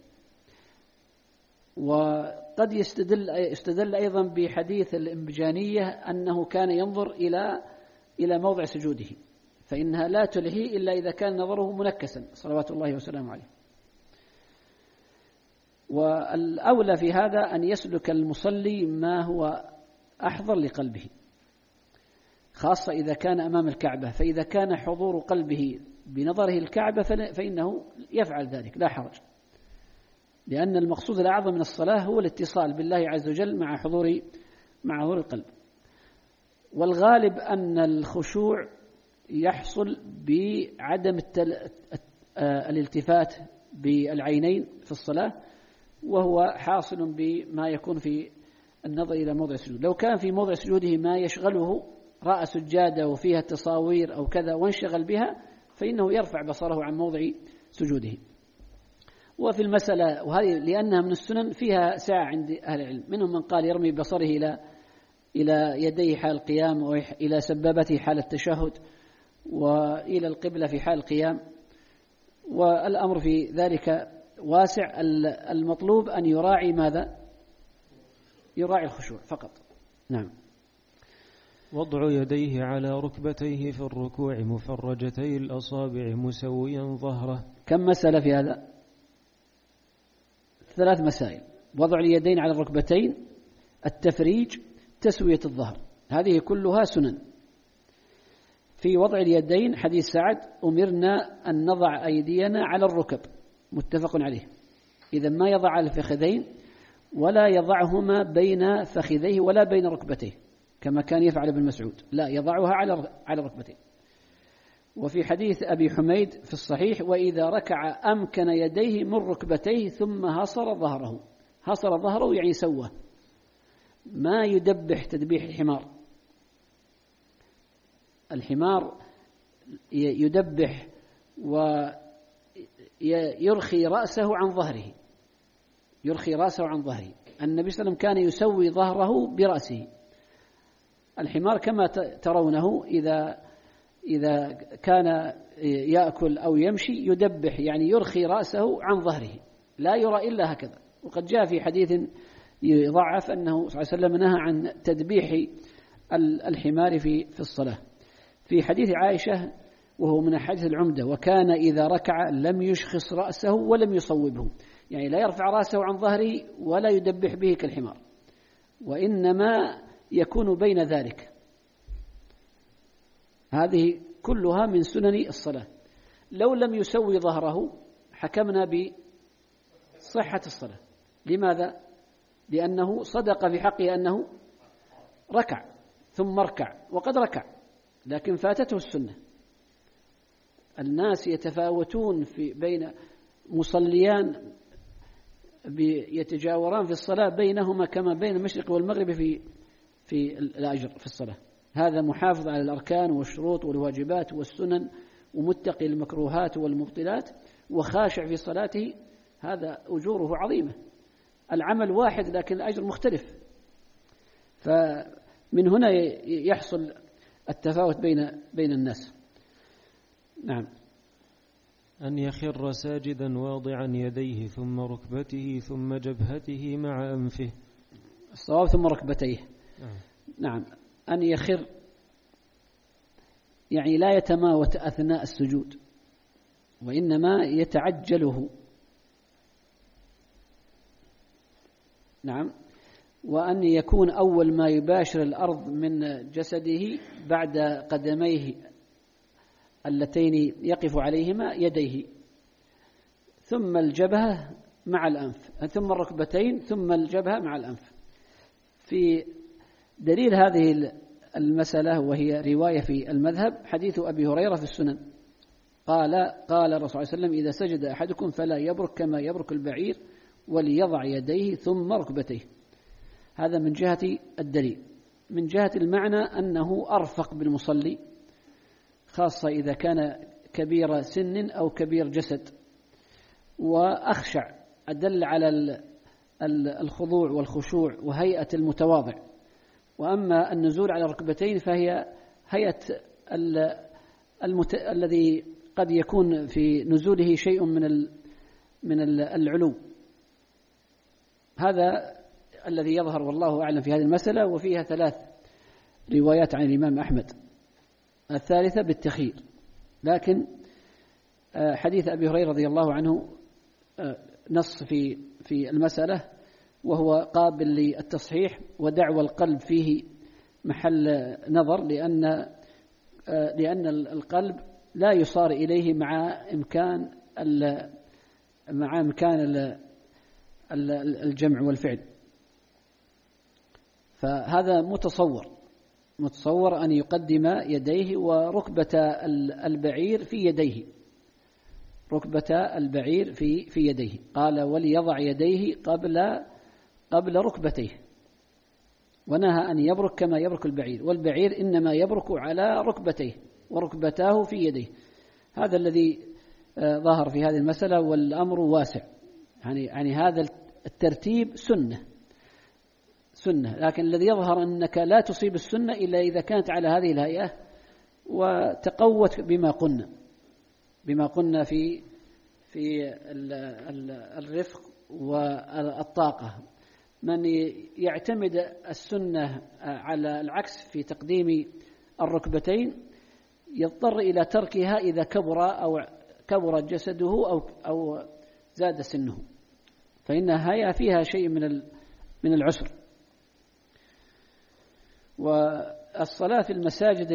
وقد يستدل أيضا بحديث الإنبجانية أنه كان ينظر إلى موضع سجوده، فإنها لا تلهي إلا إذا كان نظره منكسا صلوات الله وسلامه عليه. والأولى في هذا أن يسلك المصلي ما هو أحضر لقلبه، خاصة إذا كان أمام الكعبة، فإذا كان حضور قلبه بنظره الكعبة فإنه يفعل ذلك لا حرج، لأن المقصود الأعظم من الصلاة هو الاتصال بالله عز وجل مع حضور القلب. والغالب أن الخشوع يحصل بعدم الالتفات بالعينين في الصلاة، وهو حاصل بما يكون في النظر إلى موضع السجود. لو كان في موضع سجوده ما يشغله، رأى سجادة وفيها تصاوير أو كذا وانشغل بها، فإنه يرفع بصره عن موضع سجوده. وفي المسألة وهذه لأنها من السنن فيها ساعة عند أهل العلم، منهم من قال يرمي بصره إلى يديه حال القيام، وإلى سبابته حال التشهد، وإلى القبلة في حال القيام. والأمر في ذلك واسع. المطلوب أن يراعي ماذا؟ يراعي الخشوع فقط. نعم. وضع يديه على ركبتيه في الركوع مفرجتي الأصابع مسويا ظهره. كم مسألة في هذا؟ 3 مسائل: وضع اليدين على الركبتين، التفريج، تسوية الظهر. هذه كلها سنن. في وضع اليدين حديث سعد: أمرنا أن نضع أيدينا على الركب، متفق عليه. إذا ما يضع على الفخذين ولا يضعهما بين فخذيه ولا بين ركبتيه كما كان يفعل ابن مسعود، لا، يضعها على ركبتيه. وفي حديث أبي حميد في الصحيح: وإذا ركع أمكن يديه من ركبتيه ثم هصر ظهره. هصر ظهره يعني سوى، ما يدبح تدبيح الحمار. الحمار يدبح ويرخي رأسه عن ظهره، يرخي رأسه عن ظهره. النبي صلى الله عليه وسلم كان يسوي ظهره برأسه. الحمار كما ترونه إذا كان يأكل أو يمشي يدبح، يعني يرخي رأسه عن ظهره، لا يرى إلا هكذا. وقد جاء في حديث يضعف أنه صلى الله عليه وسلم نهى عن تدبيح الحمار في الصلاة. في حديث عائشة وهو من الحديث العمدة: وكان إذا ركع لم يشخص رأسه ولم يصوبه، يعني لا يرفع رأسه عن ظهره ولا يدبح به كالحمار، وإنما يكون بين ذلك. هذه كلها من سنن الصلاة. لو لم يسوي ظهره حكمنا بصحة الصلاة. لماذا؟ لأنه صدق في حقه أنه ركع ثم اركع، وقد ركع لكن فاتته السنة. الناس يتفاوتون بين مصليان يتجاوران في الصلاة بينهما كما بين المشرق والمغرب في الأجر في الصلاة. هذا محافظ على الأركان والشروط والواجبات والسنن ومتقي المكروهات والمبطلات وخاشع في صلاته، هذا أجوره عظيمة. العمل واحد لكن الأجر مختلف، فمن هنا يحصل التفاوت بين الناس. نعم. أن يخر ساجدا واضعا يديه ثم ركبته ثم جبهته مع أنفه. الصواب ثم ركبتيه. نعم. أن يخر يعني لا يتماوت أثناء السجود، وإنما يتعجله. نعم. وأن يكون أول ما يباشر الأرض من جسده بعد قدميه اللتين يقف عليهما يديه، ثم الجبهة مع الأنف، ثم الركبتين ثم الجبهة مع الأنف. في دليل هذه المسألة وهي رواية في المذهب حديث أبي هريرة في السنن قال الرسول صلى الله عليه وسلم: إذا سجد أحدكم فلا يبرك كما يبرك البعير وليضع يديه ثم ركبتيه. هذا من جهة الدليل. من جهة المعنى أنه أرفق بالمصلي، خاصة إذا كان كبير سن أو كبير جسد، وأخشع، أدل على الخضوع والخشوع وهيئة المتواضع. وأما النزول على الركبتين فهي هيئة الذي قد يكون في نزوله شيء من العلو. هذا الذي يظهر والله أعلم في هذه المسألة، وفيها 3 روايات عن الإمام أحمد، الثالثة بالتخيير. لكن حديث أبي هريرة رضي الله عنه نص في المسألة وهو قابل للتصحيح، ودعوى القلب فيه محل نظر، لأن القلب لا يصار إليه مع إمكان الجمع والفعل. فهذا متصور أن يقدم يديه وركبة البعير في يديه، ركبة البعير في يديه. قال: وليضع يديه قبل ركبتيه، ونهى أن يبرك كما يبرك البعير، والبعير إنما يبرك على ركبتيه وركبتاه في يديه. هذا الذي ظهر في هذه المسألة، والأمر واسع. يعني هذا الترتيب سنة، لكن الذي يظهر أنك لا تصيب السنة إلا إذا كانت على هذه الهيئة وتقوت بما قلنا في الرفق والطاقة. من يعتمد السنة على العكس في تقديم الركبتين يضطر إلى تركها إذا كبر جسده أو زاد سنه. فإنها هيئة فيها شيء من العسر. والصلاة في المساجد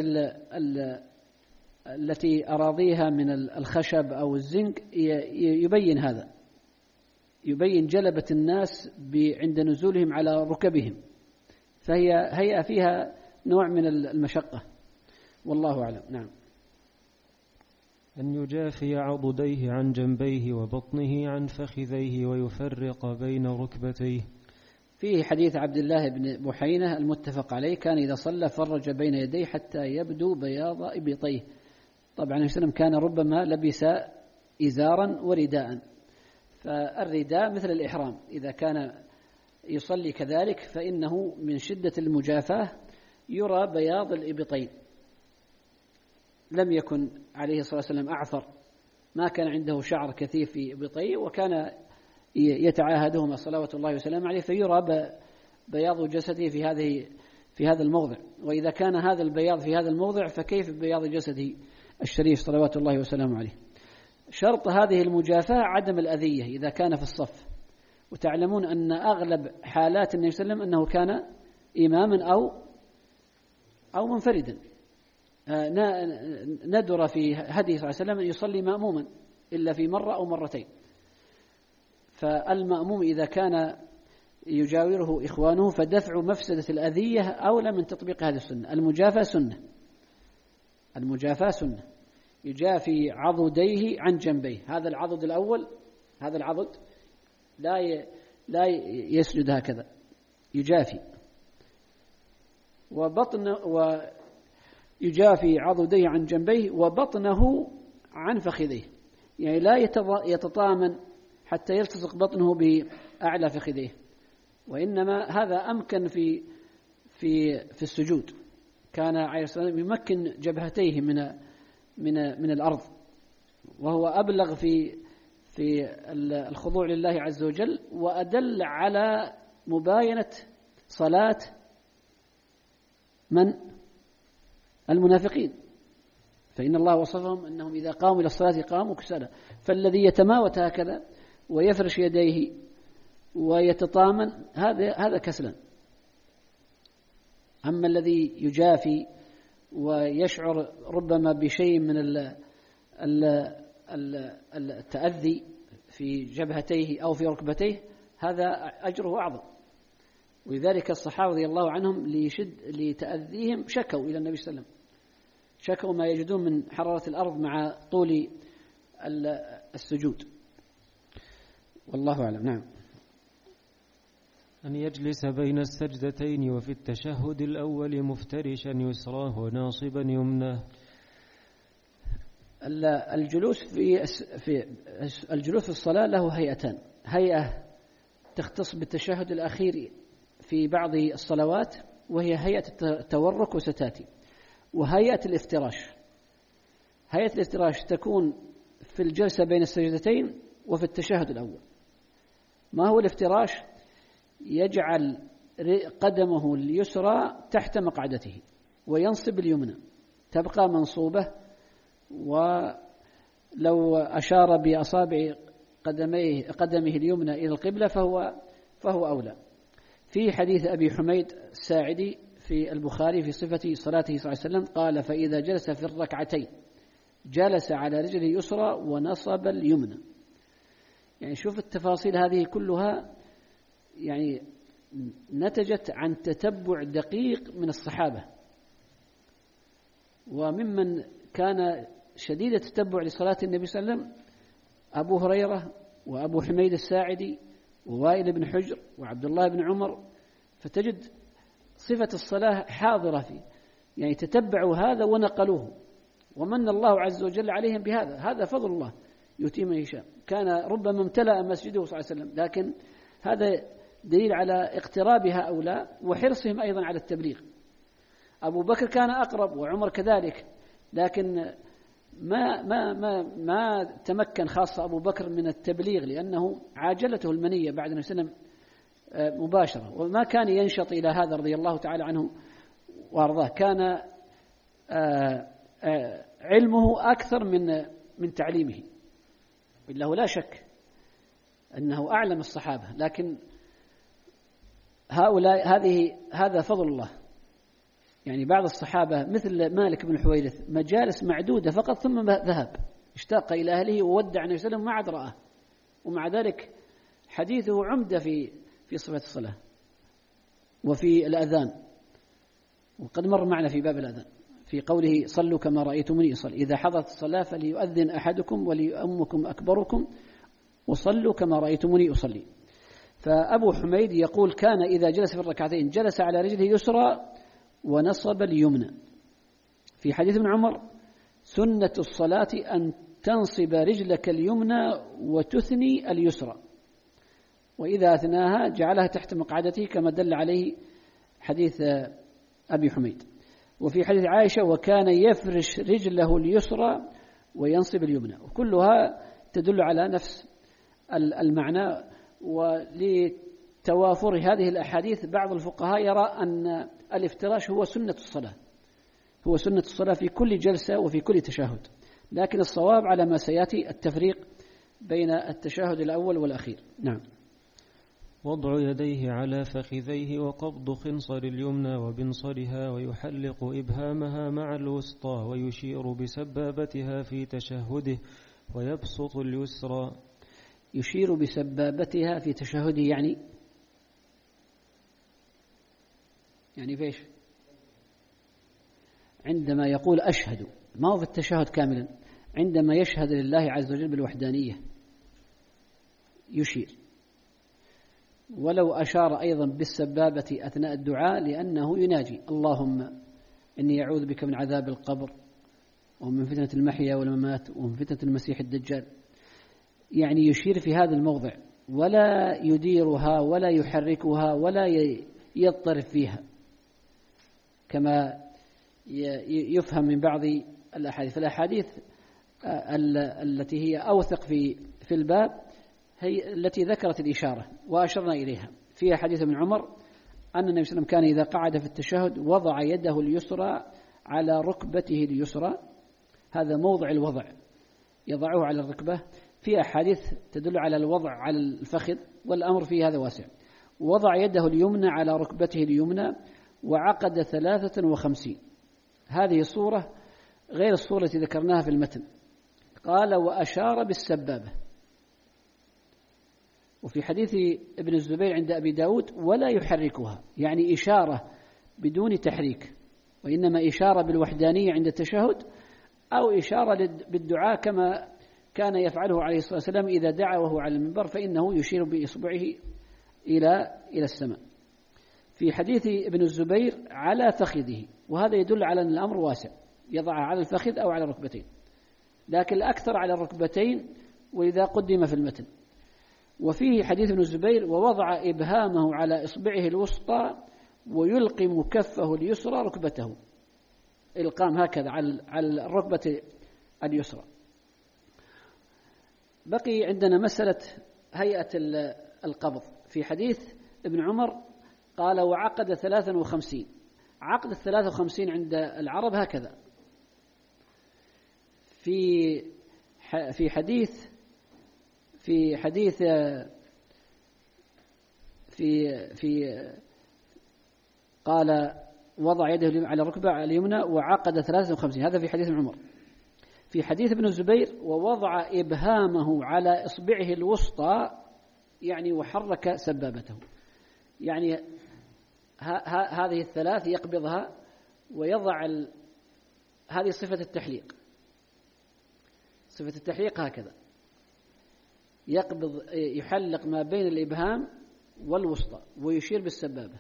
التي أراضيها من الخشب أو الزنك يبين هذا، يبين جلبة الناس عند نزولهم على ركبهم، فهي هيئة فيها نوع من المشقة، والله أعلم. نعم. أن يجافي عضديه عن جنبيه وبطنه عن فخذيه ويفرق بين ركبتيه. فيه حديث عبد الله بن بحينة المتفق عليه، كان إذا صلى فرج بين يديه حتى يبدو بياض إبطيه. طبعا النبي صلى الله عليه وسلم كان ربما لبس إزارا ورداء، فالرداء مثل الإحرام، إذا كان يصلي كذلك فإنه من شدة المجافاة يرى بياض الإبطين. لم يكن عليه الصلاة والسلام أعثر، ما كان عنده شعر كثيف في إبطيه، وكان يتعاهدهما صلوات الله وسلامه عليه، فيرى بياض جسده في هذا الموضع. وإذا كان هذا البياض في هذا الموضع فكيف ببياض جسده الشريف صلوات الله وسلامه عليه. شرط هذه المجافاة عدم الأذية إذا كان في الصف. وتعلمون أن أغلب حالات النبي صلى الله عليه وسلم أنه كان إماما أو منفردا. ندر في هديه صلى الله عليه وسلم أن يصلي مأموما إلا في مرة أو مرتين. فالمأموم إذا كان يجاوره إخوانه فدفع مفسدة الأذية أولى من تطبيق هذه السنة. المجافاة سنة. يجافي عضديه عن جنبيه. هذا العضد الأول، هذا العضد لا يسجد هكذا، يجافي. ويجافي عضديه عن جنبيه وبطنه عن فخذيه، يعني لا يتطامن حتى يلتصق بطنه بأعلى فخذيه، وإنما هذا أمكن في السجود. كان عليه الصلاة والسلام يمكن جبهتيه من الأرض، وهو أبلغ في الخضوع لله عز وجل، وأدل على مباينة صلاة من المنافقين، فإن الله وصفهم أنهم إذا قاموا إلى الصلاة قاموا كسالى. فالذي يتماوت هكذا ويفرش يديه ويتطامن هذا كسلا. أما الذي يجافي ويشعر ربما بشيء من التأذي في جبهتيه أو في ركبتيه هذا أجره أعظم. ولذلك الصحابة رضي الله عنهم لتأذيهم شكوا إلى النبي صلى الله عليه وسلم، شكوا ما يجدون من حرارة الأرض مع طول السجود، والله أعلم. نعم. أن يجلس بين السجدتين وفي التشهد الأول مفترشا يسراه وناصبا يمناه. الجلوس في الصلاة له هيئتان: هيئة تختص بالتشهد الأخير في بعض الصلوات وهي هيئة التورك وستاتي، وهيئة الافتراش. هيئة الافتراش تكون في الجلسة بين السجدتين وفي التشهد الأول. ما هو الافتراش؟ يجعل قدمه اليسرى تحت مقعدته وينصب اليمنى، تبقى منصوبة، ولو أشار بأصابع قدمه اليمنى إلى القبلة فهو أولى. في حديث أبي حميد الساعدي في البخاري في صفة صلاته صلى الله عليه وسلم قال: فإذا جلس في الركعتين جلس على رجله اليسرى ونصب اليمنى. يعني شوف التفاصيل هذه كلها يعني نتجت عن تتبع دقيق من الصحابة، وممن كان شديد التتبع لصلاة النبي صلى الله عليه وسلم أبو هريرة وأبو حميد الساعدي ووائل بن حجر وعبد الله بن عمر. فتجد صفة الصلاة حاضرة فيه، يعني تتبعوا هذا ونقلوه، ومن الله عز وجل عليهم بهذا. هذا فضل الله يؤتيه من يشاء. كان ربما امتلأ مسجده صلى الله عليه وسلم، لكن هذا دليل على اقتراب هؤلاء وحرصهم أيضا على التبليغ. أبو بكر كان أقرب وعمر كذلك، لكن ما تمكن خاصة أبو بكر من التبليغ لأنه عاجلته المنية بعد النبي صلى الله عليه وسلم مباشرة، وما كان ينشط إلى هذا رضي الله تعالى عنه وأرضاه. كان علمه أكثر من تعليمه، إلا لا شك أنه أعلم الصحابة، لكن هذا فضل الله. يعني بعض الصحابة مثل مالك بن الحويرث مجالس معدودة فقط ثم ذهب، اشتاق إلى أهله وودع النبي صلى الله عليه وسلم ما عاد رآه، ومع ذلك حديثه عمدة في صفة الصلاة وفي الأذان، وقد مر معنا في باب الأذان في قوله صلوا كما رأيتموني أصلي، إذا حضرت الصلاة فليؤذن أحدكم وليؤمكم أكبركم وصلوا كما رأيتموني أصلي. فأبو حميد يقول كان إذا جلس في الركعتين جلس على رجله اليسرى ونصب اليمنى. في حديث ابن عمر سنة الصلاة أن تنصب رجلك اليمنى وتثني اليسرى، وإذا أثناها جعلها تحت مقعدته كما دل عليه حديث أبي حميد. وفي حديث عائشة وكان يفرش رجله اليسرى وينصب اليمنى، وكلها تدل على نفس المعنى. ولتوافر هذه الأحاديث بعض الفقهاء يرى أن الافتراش هو سنة الصلاة، هو سنة الصلاة في كل جلسة وفي كل تشهد، لكن الصواب على ما سيأتي التفريق بين التشهد الأول والأخير. نعم. وضع يديه على فخذيه وقبض خنصر اليمنى وبنصرها ويحلق إبهامها مع الوسطى ويشير بسبابتها في تشهده ويبسط اليسرى. يشير بسبابتها في تشهده يعني فيش؟ عندما يقول أشهد، ما هو في التشهد كاملا، عندما يشهد لله عز وجل بالوحدانية يشير. ولو أشار أيضا بالسبابة أثناء الدعاء لأنه يناجي اللهم إني أعوذ بك من عذاب القبر ومن فتنة المحيا والممات ومن فتنة المسيح الدجال، يعني يشير في هذا الموضع ولا يديرها ولا يحركها ولا يضطرب فيها كما يفهم من بعض الأحاديث. الأحاديث التي هي أوثق في الباب هي التي ذكرت الإشارة وأشرنا إليها. فيها حديث ابن عمر أن النبي صلى الله عليه وسلم كان إذا قعد في التشهد وضع يده اليسرى على ركبته اليسرى، هذا موضع الوضع، يضعه على الركبة. في أحاديث تدل على الوضع على الفخذ، والأمر في هذا واسع. وضع يده اليمنى على ركبته اليمنى وعقد 53. هذه صورة غير الصورة التي ذكرناها في المتن. قال وأشار بالسبابة. وفي حديث ابن الزبير عند أبي داود ولا يحركها، يعني إشارة بدون تحريك، وإنما إشارة بالوحدانية عند التشهد، أو إشارة بالدعاء كما كان يفعله عليه الصلاة والسلام إذا دعا وهو على المنبر، فإنه يشير بإصبعه إلى السماء. في حديث ابن الزبير على فخذه، وهذا يدل على أن الأمر واسع، يضعها على الفخذ أو على الركبتين، لكن الأكثر على الركبتين وإذا قدم في المتن. وفيه حديث ابن الزبير ووضع إبهامه على إصبعه الوسطى ويلقم كفه اليسرى ركبته، إلقام هكذا على الركبة اليسرى. بقي عندنا مسألة هيئة القبض. في حديث ابن عمر قال وعقد 53. عقد 53 عند العرب هكذا. في حديث قال وضع يده على الركبة اليمنى وعقد 53، هذا في حديث ابن عمر. في حديث ابن الزبير ووضع إبهامه على إصبعه الوسطى، يعني وحرك سبابته، يعني هذه الثلاث يقبضها ويضع هذه صفة التحليق. صفة التحليق هكذا يقبض، يحلق ما بين الإبهام والوسطى ويشير بالسبابة.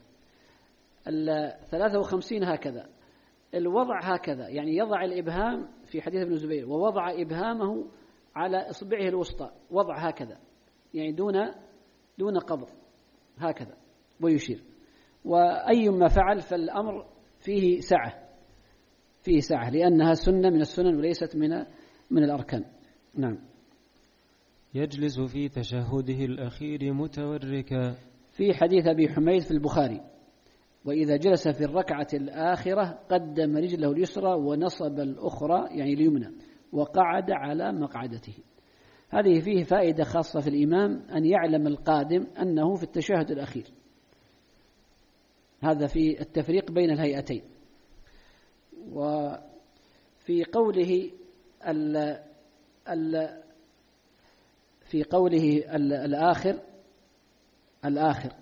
53 هكذا. الوضع هكذا، يعني يضع الإبهام في حديث ابن الزبير ووضع إبهامه على إصبعه الوسطى، وضع هكذا يعني دون قبض هكذا ويشير. وأيما فعل فالأمر فيه سعة لأنها سنة من السنن وليست من الأركان. نعم. يجلس في تشهده الأخير متوركا. في حديث أبي حميد في البخاري وإذا جلس في الركعة الآخرة قدم رجله اليسرى ونصب الأخرى يعني اليمنى وقعد على مقعدته. هذه فيه فائدة خاصة في الإمام أن يعلم القادم أنه في التشهد الأخير. هذا في التفريق بين الهيئتين. وفي قوله في قوله الآخر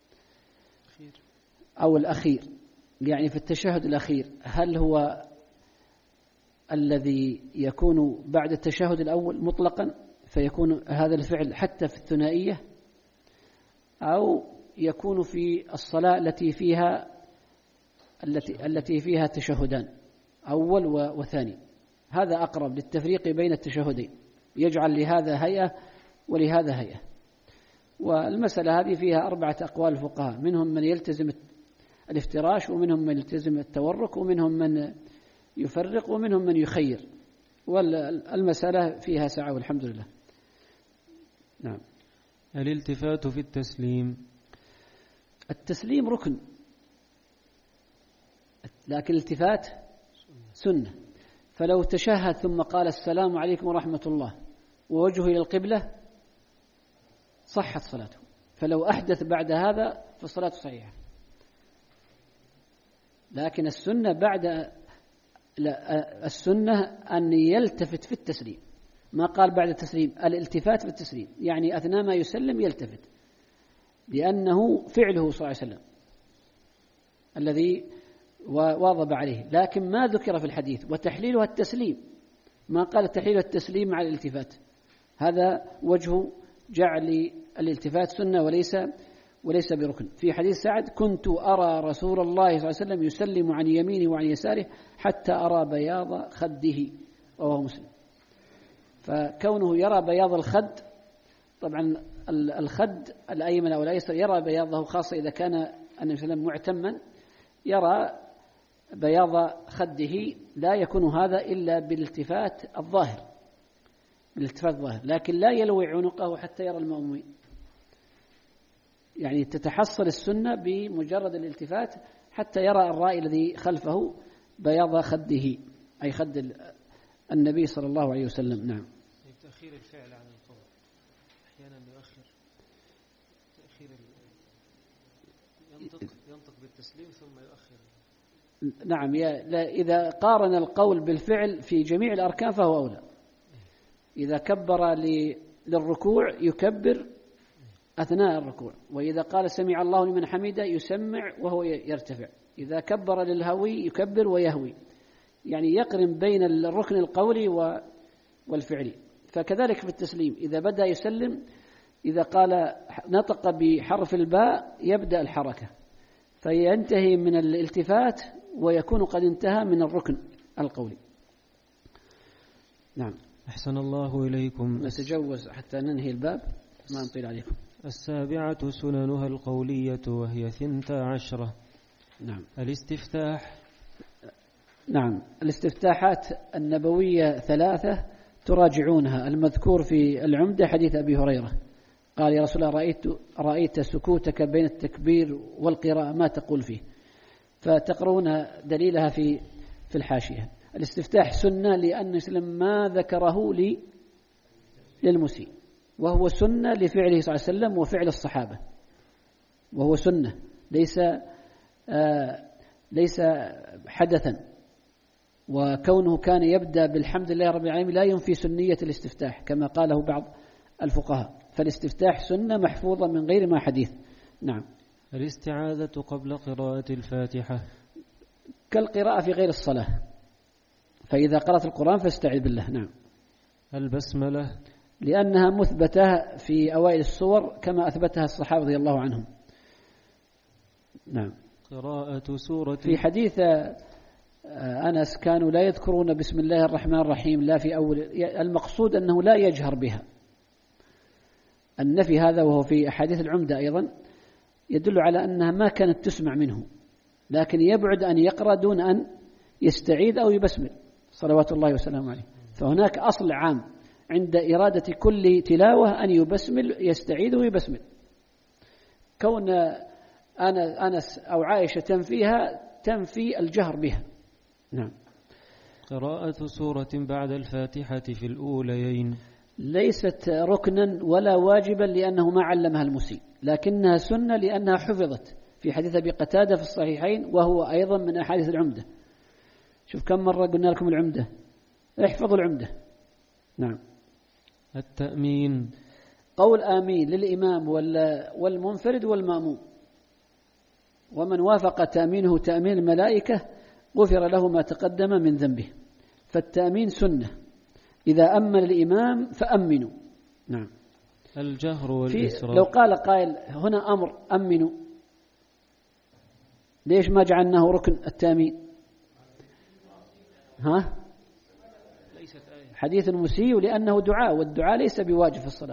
أو الأخير، يعني في التشهد الأخير، هل هو الذي يكون بعد التشهد الأول مطلقا فيكون هذا الفعل حتى في الثنائية، أو يكون في الصلاة التي فيها تشهدان أول وثاني؟ هذا أقرب للتفريق بين التشهدين، يجعل لهذا هيئة ولهذا هيئة. والمسألة هذه فيها 4 أقوال الفقهاء، منهم من يلتزم الافتراش، ومنهم من يلتزم التورك، ومنهم من يفرق، ومنهم من يخير. والمسألة فيها سعة والحمد لله. نعم. الالتفات في التسليم. التسليم ركن، لكن الالتفات سنة. فلو تشهد ثم قال السلام عليكم ورحمة الله ووجهه إلى القبلة صحت صلاته، فلو أحدث بعد هذا فالصلاة صحيحة. لكن السنة أن يلتفت في التسليم، ما قال بعد التسليم، الالتفات في التسليم يعني أثناء ما يسلم يلتفت، لأنه فعله صلى الله عليه وسلم الذي واظب عليه. لكن ما ذكر في الحديث وتحليلها التسليم، ما قال تحليل التسليم مع الالتفات. هذا وجه جعل الالتفات سنة وليس بركن. في حديث سعد: كنت أرى رسول الله صلى الله عليه وسلم يسلم عن يمينه وعن يساره حتى أرى بياض خده، رواه مسلم. فكونه يرى بياض الخد، طبعا الخد الأيمن أو الأيسر يرى بياضه، خاصة إذا كان النبي صلى الله عليه وسلم معتما يرى بياض خده، لا يكون هذا إلا بالالتفات الظاهر، لكن لا يلوي عنقه حتى يرى المأمومين. يعني تتحصل السنة بمجرد الالتفات حتى يرى الرائي الذي خلفه بياض خده، أي خد النبي صلى الله عليه وسلم. نعم. تأخير الفعل عن القول، أحيانا يؤخر تأخير ينطق بالتسليم ثم يؤخر. نعم. إذا قارن القول بالفعل في جميع الأركان فهو أولى. إذا كبر للركوع يكبر أثناء الركوع، وإذا قال سمع الله لمن حمده يسمع وهو يرتفع، إذا كبر للهوي يكبر ويهوي، يعني يقرن بين الركن القولي والفعلي. فكذلك في التسليم، إذا بدأ يسلم، إذا قال نطق بحرف الباء يبدأ الحركة، فينتهي من الالتفات ويكون قد انتهى من الركن القولي. نعم. أحسن الله إليكم. نتجوز حتى ننهي الباب، ما نطيل عليكم. 7 سننها القولية وهي 12. نعم. الاستفتاح. نعم. الاستفتاحات النبوية 3 تراجعونها. المذكور في العمدة حديث أبي هريرة قال: يا رسول الله رأيت سكوتك بين التكبير والقراءة، ما تقول فيه؟ فتقرؤون دليلها في الحاشية. الاستفتاح سنة لأن الإسلام ما ذكره للمسيء، وهو سنة لفعله صلى الله عليه وسلم وفعل الصحابة، وهو سنة ليس حدثا. وكونه كان يبدأ بالحمد لله رب العالمين لا ينفي سنية الاستفتاح كما قاله بعض الفقهاء، فالاستفتاح سنة محفوظة من غير ما حديث. نعم. الاستعاذة قبل قراءة الفاتحة كالقراءة في غير الصلاة، فإذا قرأت القرآن فاستعذ بالله. نعم. البسملة لأنها مثبتة في أوائل السور كما أثبتها الصحابة رضي الله عنهم. نعم. قراءة سورة. في حديث أنس كانوا لا يذكرون بسم الله الرحمن الرحيم لا في أول، المقصود أنه لا يجهر بها. النفي هذا وهو في أحاديث العمدة أيضا يدل على أنها ما كانت تسمع منه، لكن يبعد أن يقرأ دون أن يستعيذ أو يبسمل صلوات الله وسلامه عليه. فهناك أصل عام عند إرادة كل تلاوة أن يبسمل، يستعيذ ويبسمل. كون أنس أو عائشة تنفي الجهر بها. نعم. قراءة سورة بعد الفاتحة في الأوليين. ليست ركنا ولا واجبا لأنه ما علمها المسيء، لكنها سنة لأنها حفظت في حديث أبي قتادة في الصحيحين، وهو أيضا من أحاديث العمدة. شوف كم مرة قلنا لكم العمدة، احفظوا العمدة. نعم. التأمين، قول آمين للإمام والمنفرد والمأموم، ومن وافق تأمينه تأمين الملائكة غفر له ما تقدم من ذنبه. فالتأمين سنة، إذا أمن الإمام فأمنوا. نعم. الجهر والإسراء. لو قال قائل هنا أمر أمنوا، ليش ما جعلناه ركن التأمين؟ حديث المسيء لأنه دعاء، والدعاء ليس بواجب في الصلاة،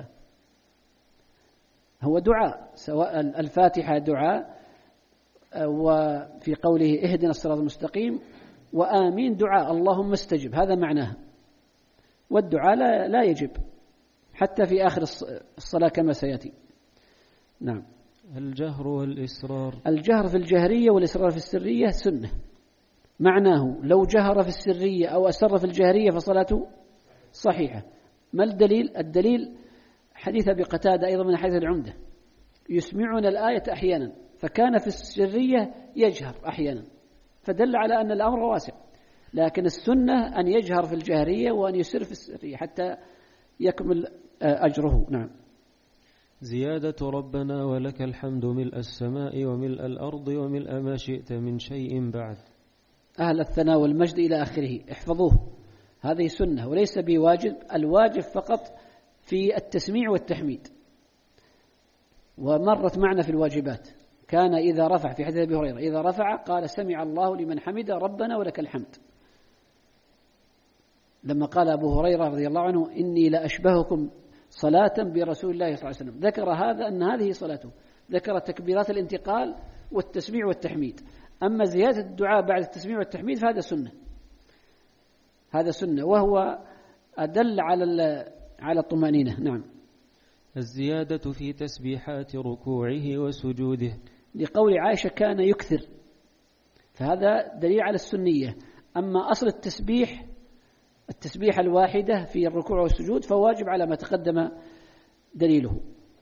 هو دعاء، سواء الفاتحة دعاء، وفي قوله اهدنا الصراط المستقيم، وآمين دعاء اللهم استجب، هذا معناه. والدعاء لا يجب حتى في آخر الصلاة كما سيأتي. نعم. الجهر والإسرار. الجهر في الجهرية والإسرار في السرية سنة، معناه لو جهر في السرية أو أسر في الجهرية فصلاته صحيحة. ما الدليل؟ الدليل حديث أبي قتادة أيضا من حديث العمدة، يسمعون الآية أحيانا، فكان في السرية يجهر أحيانا، فدل على أن الأمر واسع. لكن السنة أن يجهر في الجهرية وأن يسر في السرية حتى يكمل أجره. نعم. زيادة ربنا ولك الحمد ملء السماء وملء الأرض وملء ما شئت من شيء بعد. أهل الثناء والمجد إلى آخره، احفظوه، هذه سنة وليس بواجب. الواجب فقط في التسميع والتحميد، ومرت معنا في الواجبات. كان إذا رفع في حديث أبي هريرة إذا رفع قال سمع الله لمن حمد ربنا ولك الحمد. لما قال أبو هريرة رضي الله عنه إني لأشبهكم صلاة برسول الله صلى الله عليه وسلم، ذكر هذا أن هذه صلاته، ذكر تكبيرات الانتقال والتسميع والتحميد. أما زيادة الدعاء بعد التسميع والتحميد فهذا سنة، هذا سنة، وهو أدل على الطمأنينة. نعم. الزيادة في تسبيحات ركوعه وسجوده، لقول عائشة كان يكثر، فهذا دليل على السنية. أما أصل التسبيحة الواحدة في الركوع والسجود فواجب على ما تقدم دليله.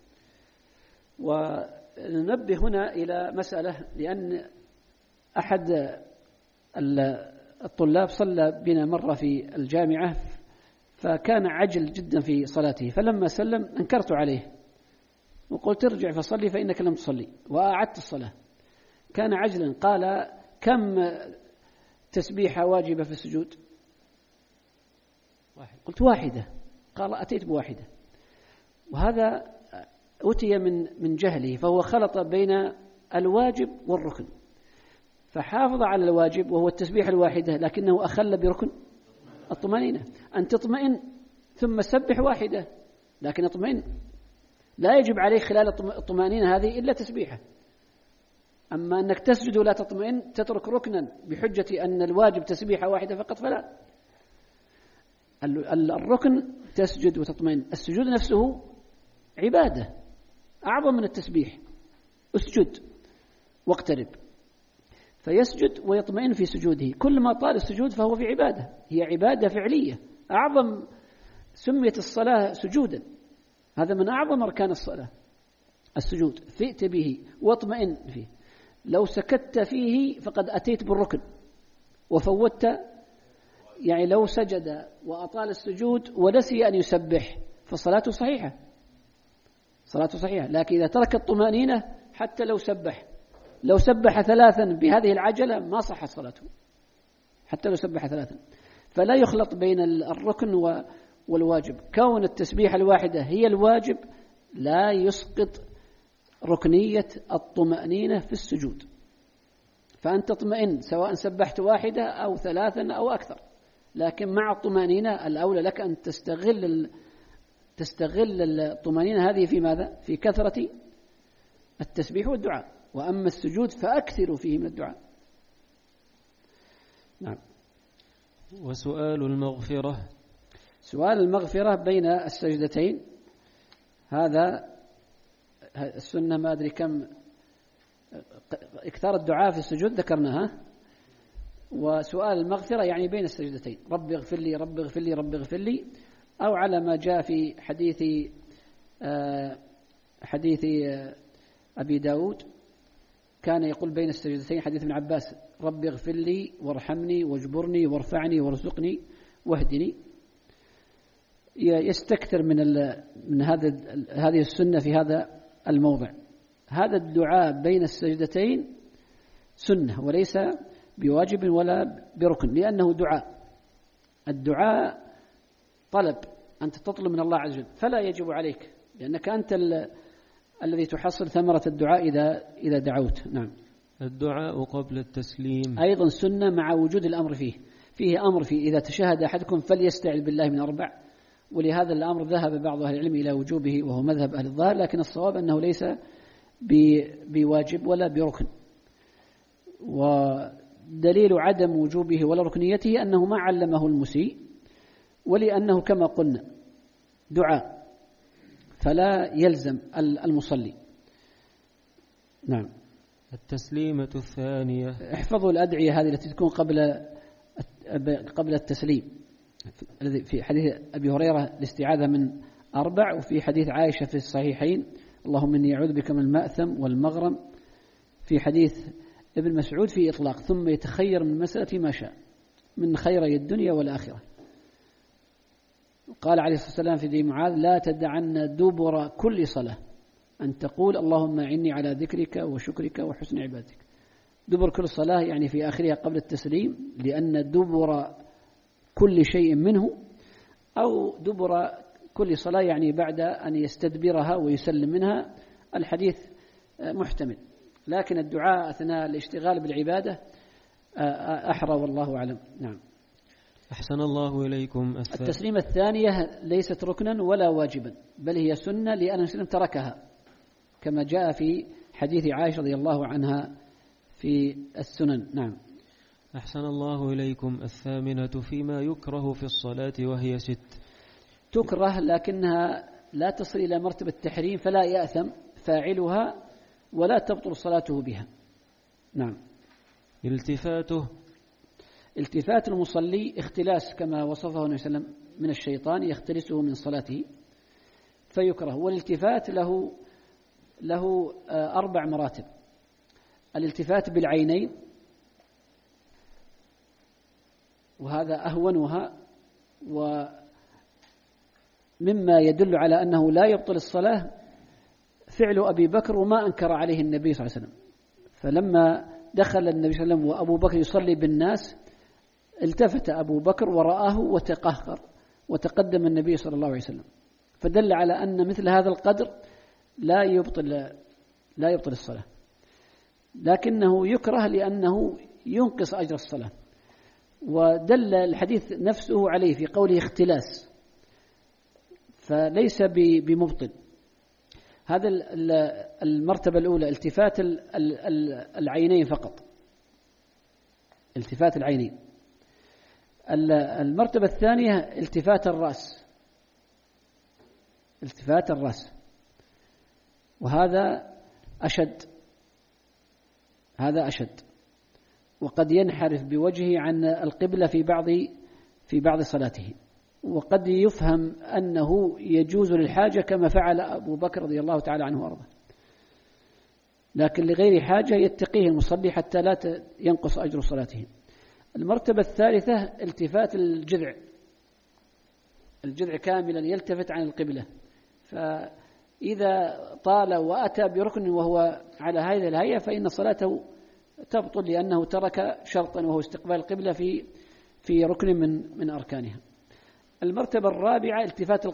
وننبه هنا إلى مسألة، لأن أحد الطلاب صلى بنا مرة في الجامعة، فكان عجل جدا في صلاته، فلما سلم أنكرت عليه وقلت ارجع فصلي فإنك لم تصلي، وأعدت الصلاة. كان عجلا، قال كم تسبيحة واجبة في السجود؟ قلت واحدة. قال أتيت بواحدة. وهذا أتي من جهله، فهو خلط بين الواجب والركن، فحافظ على الواجب وهو التسبيح الواحدة، لكنه أخل بركن الطمأنينة. أن تطمئن ثم سبح واحدة، لكن اطمئن، لا يجب عليك خلال الطمأنينة هذه إلا تسبيحة. أما أنك تسجد ولا تطمئن، تترك ركنا بحجة أن الواجب تسبيحة واحدة فقط، فلا. الركن تسجد وتطمئن. السجود نفسه عبادة أعظم من التسبيح. اسجد واقترب، فيسجد ويطمئن في سجوده. كل ما طال السجود فهو في عبادة، هي عبادة فعلية أعظم. سميت الصلاة سجودا، هذا من أعظم أركان الصلاة السجود. فئت به واطمئن فيه. لو سكت فيه فقد أتيت بالركن وفوتت، يعني لو سجد وأطال السجود ونسي أن يسبح فصلاته صحيحة، صلاته صحيحة. لكن إذا ترك الطمأنينة حتى لو سبح 3 بهذه العجلة ما صحت صلاته، حتى لو سبح 3. فلا يخلط بين الركن والواجب. كون التسبيح الواحدة هي الواجب لا يسقط ركنية الطمأنينة في السجود. فأنت تطمئن سواء سبحت 1 أو 3 أو أكثر، لكن مع الطمأنينة الأولى لك أن تستغل الطمأنينة هذه في ماذا؟ في كثرة التسبيح والدعاء. وأما السجود فأكثروا فيه من الدعاء. نعم. وسؤال المغفرة، سؤال المغفرة بين السجدتين، هذا السنة ما أدري كم اكثار الدعاء في السجود ذكرناها. وسؤال المغفرة يعني بين السجدتين، رب اغفر لي رب اغفر لي رب اغفر لي. أو على ما جاء في حديث أبي داود كان يقول بين السجدتين حديث ابن عباس: رب اغفر لي وارحمني واجبرني وارفعني وارزقني واهدني. يستكثر من هذه السنة في هذا الموضع. هذا الدعاء بين السجدتين سنة وليس بواجب ولا بركن، لأنه دعاء. الدعاء طلب، أنت تطلب من الله عز وجل، فلا يجب عليك، لأنك أنت الذي تحصل ثمرة الدعاء إذا دعوت. نعم. الدعاء قبل التسليم أيضا سنة مع وجود الأمر فيه أمر إذا تشهد أحدكم فليستعذ بالله من 4، ولهذا الأمر ذهب بعض أهل العلم إلى وجوبه وهو مذهب أهل الظاهر، لكن الصواب أنه ليس بواجب ولا بركن. ودليل عدم وجوبه ولا ركنيته أنه ما علمه المسيء، ولأنه كما قلنا دعاء فلا يلزم المصلي. نعم. التسليمة الثانية. احفظوا الأدعية هذه التي تكون قبل التسليم. في حديث أبي هريرة الاستعاذة من 4، وفي حديث عائشة في الصحيحين: اللهم إني أعوذ بك من المأثم والمغرم. في حديث ابن مسعود في إطلاق: ثم يتخير من مسألة ما شاء من خيري الدنيا والآخرة. قال عليه الصلاة والسلام في دين معاذ: لا تدعن دبر كل صلاة أن تقول اللهم أعني على ذكرك وشكرك وحسن عبادتك. دبر كل صلاة يعني في آخرها قبل التسليم، لأن دبر كل شيء منه، أو دبر كل صلاة يعني بعد أن يستدبرها ويسلم منها. الحديث محتمل، لكن الدعاء أثناء الاشتغال بالعبادة أحرى والله أعلم. نعم. أحسن الله إليكم. التسليمة الثانية ليست ركنا ولا واجبا، بل هي سنة لأن المسلم تركها، كما جاء في حديث عائشة رضي الله عنها في السنن. نعم. أحسن الله إليكم. الثامنة فيما يكره في الصلاة وهي 6. تكره لكنها لا تصل إلى مرتبة التحريم، فلا يأثم فاعلها ولا تبطل صلاته بها. نعم. التفات المصلي اختلاس كما وصفه النبي صلى الله عليه وسلم من الشيطان يختلسه من صلاته فيكره. والالتفات له 4 مراتب: الالتفات بالعينين، وهذا أهونها، ومما يدل على أنه لا يبطل الصلاة فعل أبي بكر وما أنكر عليه النبي صلى الله عليه وسلم. فلما دخل النبي صلى الله عليه وسلم وأبو بكر يصلي بالناس التفت أبو بكر ورآه وتقهقر وتقدم النبي صلى الله عليه وسلم، فدل على أن مثل هذا القدر لا يبطل الصلاة، لكنه يكره لأنه ينقص أجر الصلاة. ودل الحديث نفسه عليه في قوله اختلاس، فليس بمبطل. هذا المرتبة الأولى التفات العينين فقط، التفات العينين. المرتبة الثانية التفات الرأس، وهذا أشد، وقد ينحرف بوجهه عن القبلة في بعض صلاته، وقد يفهم أنه يجوز للحاجة كما فعل أبو بكر رضي الله تعالى عنه وارضاه، لكن لغير حاجة يتقيه المصلي حتى لا ينقص أجر صلاته. المرتبة الثالثة التفات الجذع كاملا يلتفت عن القبلة، فإذا طال وأتى بركن وهو على هذه الهيئة فإن صلاته تبطل، لأنه ترك شرطا وهو استقبال القبلة في ركن من أركانها. المرتبة الرابعة التفات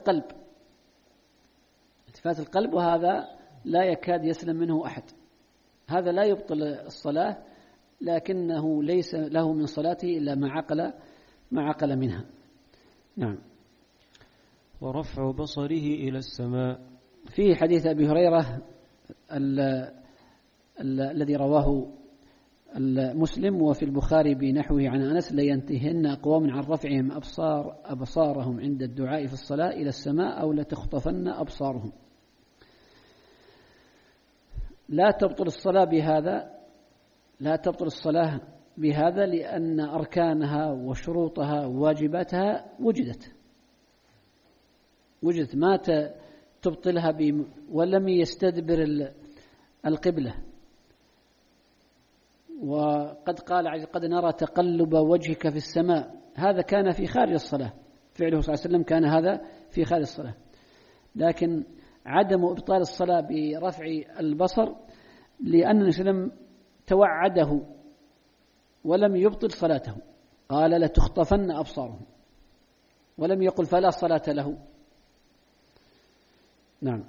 القلب، وهذا لا يكاد يسلم منه أحد. هذا لا يبطل الصلاة، لكنه ليس له من صلاته إلا ما عقل منها. نعم. ورفع بصره إلى السماء. في حديث أبي هريرة الذي رواه مسلم وفي البخاري بنحوه عن أنس: لينتهن أقوام عن رفعهم أبصارهم عند الدعاء في الصلاة إلى السماء أو لتخطفن أبصارهم. لا تبطل الصلاة بهذا لأن أركانها وشروطها وواجباتها وجدت، وجدت ما تبطلها ولم يستدبر القبلة. وقد قال قد نرى تقلب وجهك في السماء، هذا كان في خارج الصلاة، فعله صلى الله عليه وسلم كان هذا في خارج الصلاة. لكن عدم إبطال الصلاة برفع البصر لأن النبي صلى الله عليه وسلم توعده ولم يبطل صلاته، قال لتخطفن أبصارهم، ولم يقل فلا صلاة له. نعم.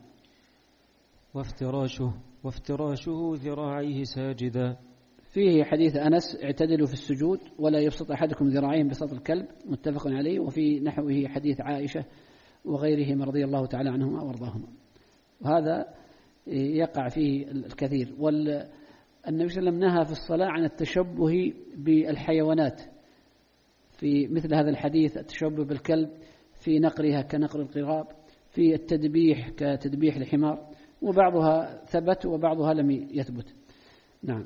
وافتراشه ذراعيه ساجدا. فيه حديث أنس اعتدلوا في السجود ولا يبسط أحدكم ذراعيه بسط الكلب، متفق عليه. وفي نحوه حديث عائشة وغيرهم رضي الله تعالى عنهما وارضاهما، وهذا يقع فيه الكثير. والنبي صلى الله عليه وسلم نهى في الصلاة عن التشبه بالحيوانات، في مثل هذا الحديث التشبه بالكلب في نقرها كنقر القراب، في التدبيح كتدبيح الحمار، وبعضها ثبت وبعضها لم يثبت. نعم.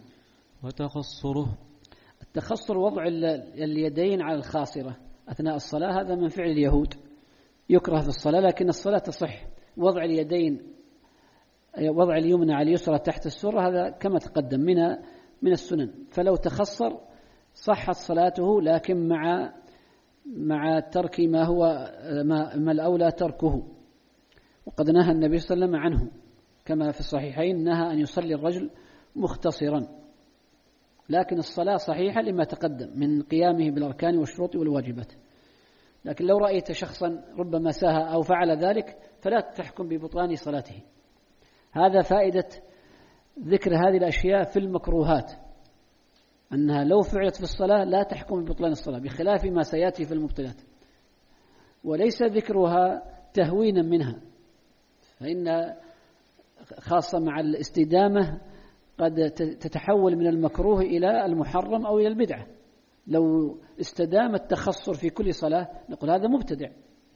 التخصر وضع اليدين على الخاصرة أثناء الصلاة، هذا من فعل اليهود، يكره في الصلاة، لكن الصلاة تصح. وضع اليدين، وضع اليمنى على اليسرى تحت السرة، هذا كما تقدم من السنن، فلو تخصر صحت صلاته، لكن مع ترك ما الأولى تركه. وقد نهى النبي صلى الله عليه وسلم عنه كما في الصحيحين، نهى أن يصلي الرجل مختصرا، لكن الصلاة صحيحة لما تقدم من قيامه بالأركان والشروط والواجبات. لكن لو رأيت شخصا ربما ساهى أو فعل ذلك فلا تحكم ببطلان صلاته. هذا فائدة ذكر هذه الأشياء في المكروهات، أنها لو فعلت في الصلاة لا تحكم ببطلان الصلاة، بخلاف ما سيأتي في المبطلات، وليس ذكرها تهوينا منها، فإن خاصة مع الاستدامة قد تتحول من المكروه إلى المحرم أو إلى البدعة. لو استدام التخصر في كل صلاة نقول هذا مبتدع،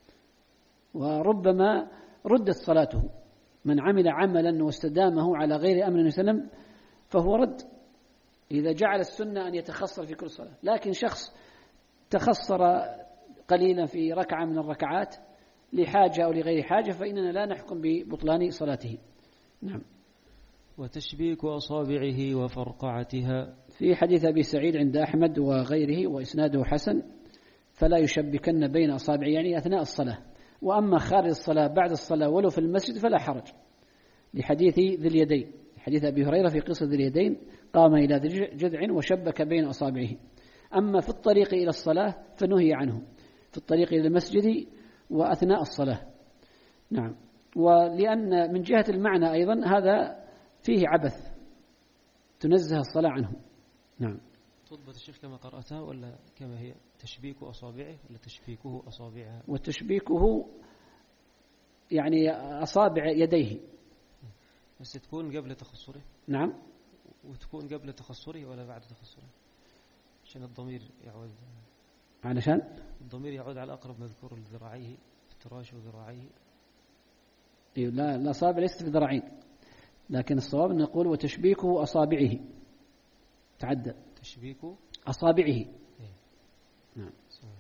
وربما ردت صلاته. من عمل عملا واستدامه على غير أمر النبي صلى الله عليه وسلم فهو رد، إذا جعل السنة أن يتخصر في كل صلاة. لكن شخص تخصر قليلا في ركعة من الركعات لحاجة أو لغير حاجة فإننا لا نحكم ببطلان صلاته. نعم. وتشبيك أصابعه وفرقعتها. في حديث أبي سعيد عند أحمد وغيره وإسناده حسن، فلا يشبكن بين أصابعه، يعني أثناء الصلاة. وأما خارج الصلاة بعد الصلاة ولو في المسجد فلا حرج، لحديث ذي اليدين، حديث أبي هريرة في قصة ذي اليدين، قام إلى ذي جذع وشبك بين أصابعه. أما في الطريق إلى الصلاة فنهي عنه، في الطريق إلى المسجد وأثناء الصلاة. نعم. ولأن من جهة المعنى أيضا هذا فيه عبث تنزه الصلاة عنه. نعم. تضبط الشيخ كما قرأتها ولا كما هي؟ تشبيك أصابعه ولا تشبيكه أصابعها؟ وتشبيكه يعني أصابع يديه، بس تكون قبل تخصره. نعم. وتكون قبل تخصره ولا بعد تخصره؟ عشان الضمير يعود، علشان الضمير يعود على أقرب مذكور لذراعيه، افتراش ذراعيه. لا، الأصابع ليست في ذراعين، لكن الصواب نقول وتشبيكه أصابعه، تعدى تشبيك أصابعه. نعم.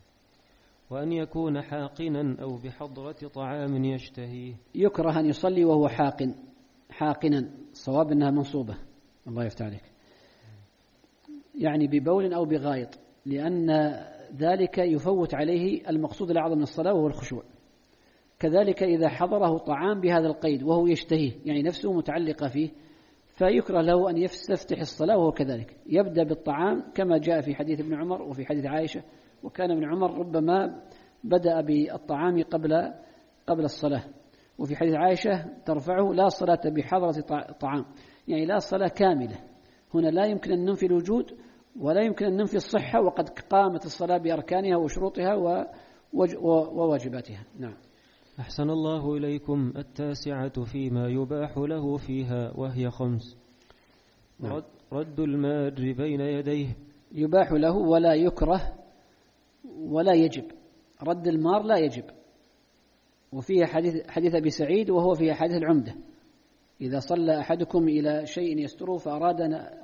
وأن يكون حاقنا أو بحضرة طعام يشتهيه. يكره أن يصلي وهو حاقنا، الصواب أنها منصوبة، الله يفتح عليك، يعني ببول أو بغائط، لأن ذلك يفوت عليه المقصود الأعظم من الصلاة وهو الخشوع. كذلك إذا حضره طعام بهذا القيد وهو يشتهيه، يعني نفسه متعلقة فيه، فيكره له أن يستفتح الصلاة وهو كذلك، يبدأ بالطعام كما جاء في حديث ابن عمر وفي حديث عائشة. وكان ابن عمر ربما بدأ بالطعام قبل الصلاة، وفي حديث عائشة ترفعه لا صلاة بحضرة طعام، يعني لا صلاة كاملة. هنا لا يمكن أن ننفي الوجود ولا يمكن أن ننفي الصحة، وقد قامت الصلاة بأركانها وشروطها وواجباتها. نعم. أحسن الله إليكم. 9 فيما يباح له فيها، وهي 5. نعم. رد المار بين يديه. يباح له ولا يكره ولا يجب، رد المار لا يجب. وفيها حديث أبي سعيد وهو في حديث العمدة، إذا صلى أحدكم إلى شيء يستره فأراد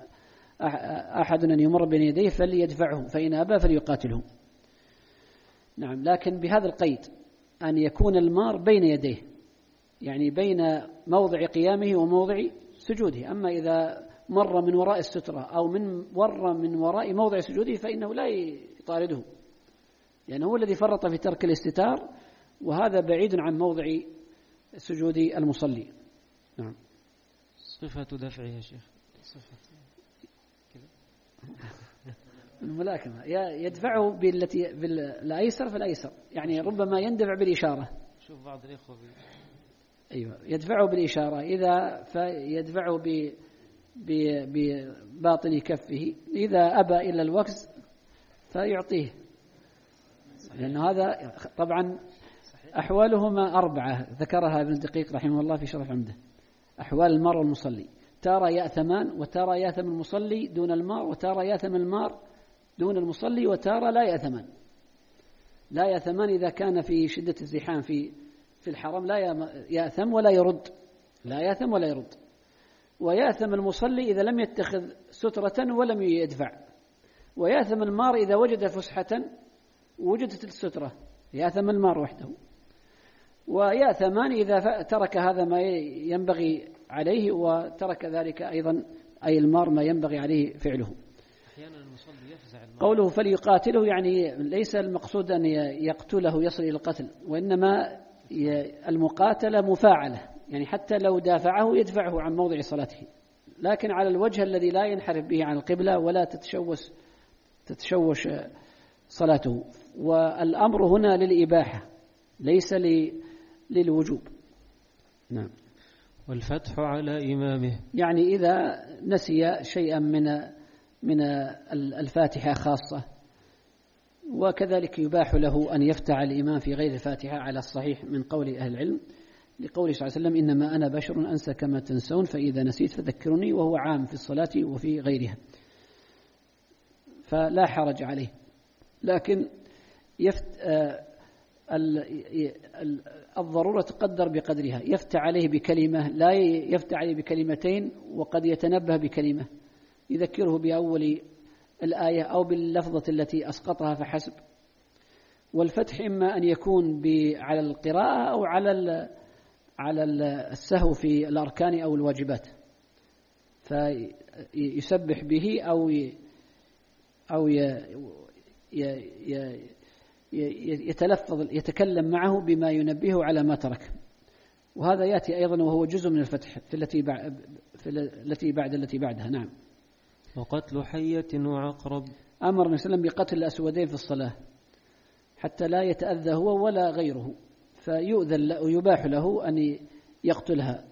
أحد أن يمر بين يديه فليدفعه، فإن أبى فليقاتله. نعم. لكن بهذا القيد، أن يكون المار بين يديه، يعني بين موضع قيامه وموضع سجوده. أما إذا مر من وراء السترة أو مر من وراء موضع سجوده فإنه لا يطارده، لأنه هو الذي فرط في ترك الاستتار، وهذا بعيد عن موضع سجود المصلي. نعم. صفة دفعه يا شيخ، صفة الملاكمة يدفعه بالأيسر فالأيسر، يعني ربما يندفع بالإشارة. شوف بعض الإخوة أيوة، يدفعه بالإشارة، إذا فيدفعه بباطن كفه، إذا أبى إلا الوكز فيعطيه، لأن هذا طبعا أحوالهما 4 ذكرها ابن دقيق رحمه الله في شرح عمده. أحوال المار والمصلي، تارة يأثمان، وتارة يأثم المصلي دون المار، وتارة يأثم المار دون المصلي، وتارة لا يأثمان. لا يأثمان إذا كان في شدة الزحام في الحرم لا يأثم ولا يرد، لا يأثم ولا يرد. ويأثم المصلي إذا لم يتخذ سترة ولم يدفع. ويأثم المار إذا وجد فسحة وجدت السترة، يأثم المار وحده. ويأثمان إذا ترك هذا ما ينبغي عليه، وترك ذلك أيضا أي المار ما ينبغي عليه فعله. أحيانا المصلي يفزع المار. قوله فليقاتله يعني ليس المقصود أن يقتله يصل إلى القتل، وإنما المقاتلة مفاعلة، يعني حتى لو دافعه يدفعه عن موضع صلاته، لكن على الوجه الذي لا ينحرف به عن القبلة ولا تتشوش صلاته. والأمر هنا للإباحة ليس للوجوب. نعم. والفتح على إمامه، يعني إذا نسي شيئا من الفاتحة خاصة، وكذلك يباح له أن يفتح الإمام في غير الفاتحة على الصحيح من قول أهل العلم، لقوله صلى الله عليه وسلم إنما أنا بشر أنسى كما تنسون فإذا نسيت فذكرني، وهو عام في الصلاة وفي غيرها، فلا حرج عليه. لكن الضرورة تقدر بقدرها، يفتح عليه بكلمة، لا يفتح عليه بكلمتين، وقد يتنبه بكلمة يذكره بأول الآية أو باللفظة التي أسقطها فحسب. والفتح إما أن يكون على القراءة أو على السهو في الأركان أو الواجبات، فيسبح به أو يتكلم معه بما ينبهه على ما ترك. وهذا يأتي أيضا وهو جزء من الفتح في التي بعدها. نعم. وقتل حية وعقرب، أمر النبي صلى الله عليه وسلم بقتل الأسودين في الصلاة حتى لا يتأذى هو ولا غيره، فيؤذن ويباح له أن يقتلها،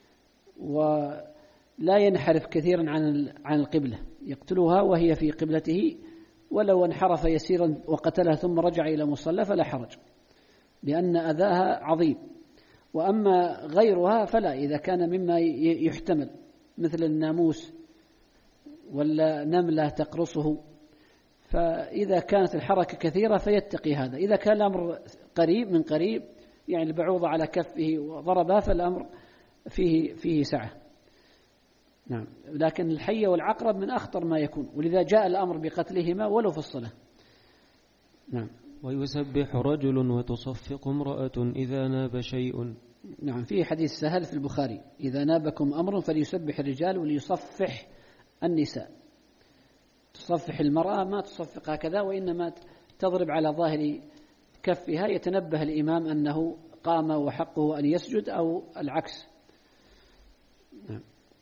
ولا ينحرف كثيرا عن القبلة، يقتلها وهي في قبلته، ولو انحرف يسيرا وقتلها ثم رجع إلى مصلى فلا حرج، لأن أذاها عظيم. وأما غيرها فلا، إذا كان مما يحتمل مثل الناموس ولا نملة تقرصه، فإذا كانت الحركة كثيرة فيتقي هذا. إذا كان الأمر قريب من قريب، يعني البعوضة على كفه وضربها، فالأمر فيه سعة. نعم. لكن الحية والعقرب من أخطر ما يكون، ولذا جاء الأمر بقتلهما ولو في الصلاة. نعم. ويسبح رجل وتصفق امرأة إذا ناب شيء. نعم. فيه حديث سهل في البخاري إذا نابكم أمر فليسبح الرجال وليصفح النساء. تصفح المرأة ما تصفق هكذا، وإنما تضرب على ظاهر كفها، يتنبه الإمام أنه قام وحقه أن يسجد أو العكس. نعم.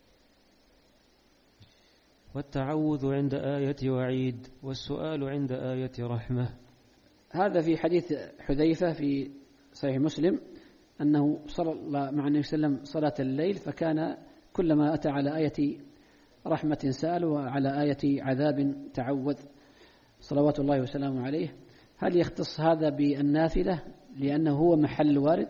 والتعوذ عند آية وعيد، والسؤال عند آية رحمة. هذا في حديث حذيفة في صحيح مسلم أنه صلى مع النبي صلى الله عليه وسلم صلاة الليل، فكان كلما أتى على آية رحمة سأل وعلى آية عذاب تعوذ صلوات الله وسلامه عليه. هل يختص هذا بالنافلة لأنه هو محل وارد؟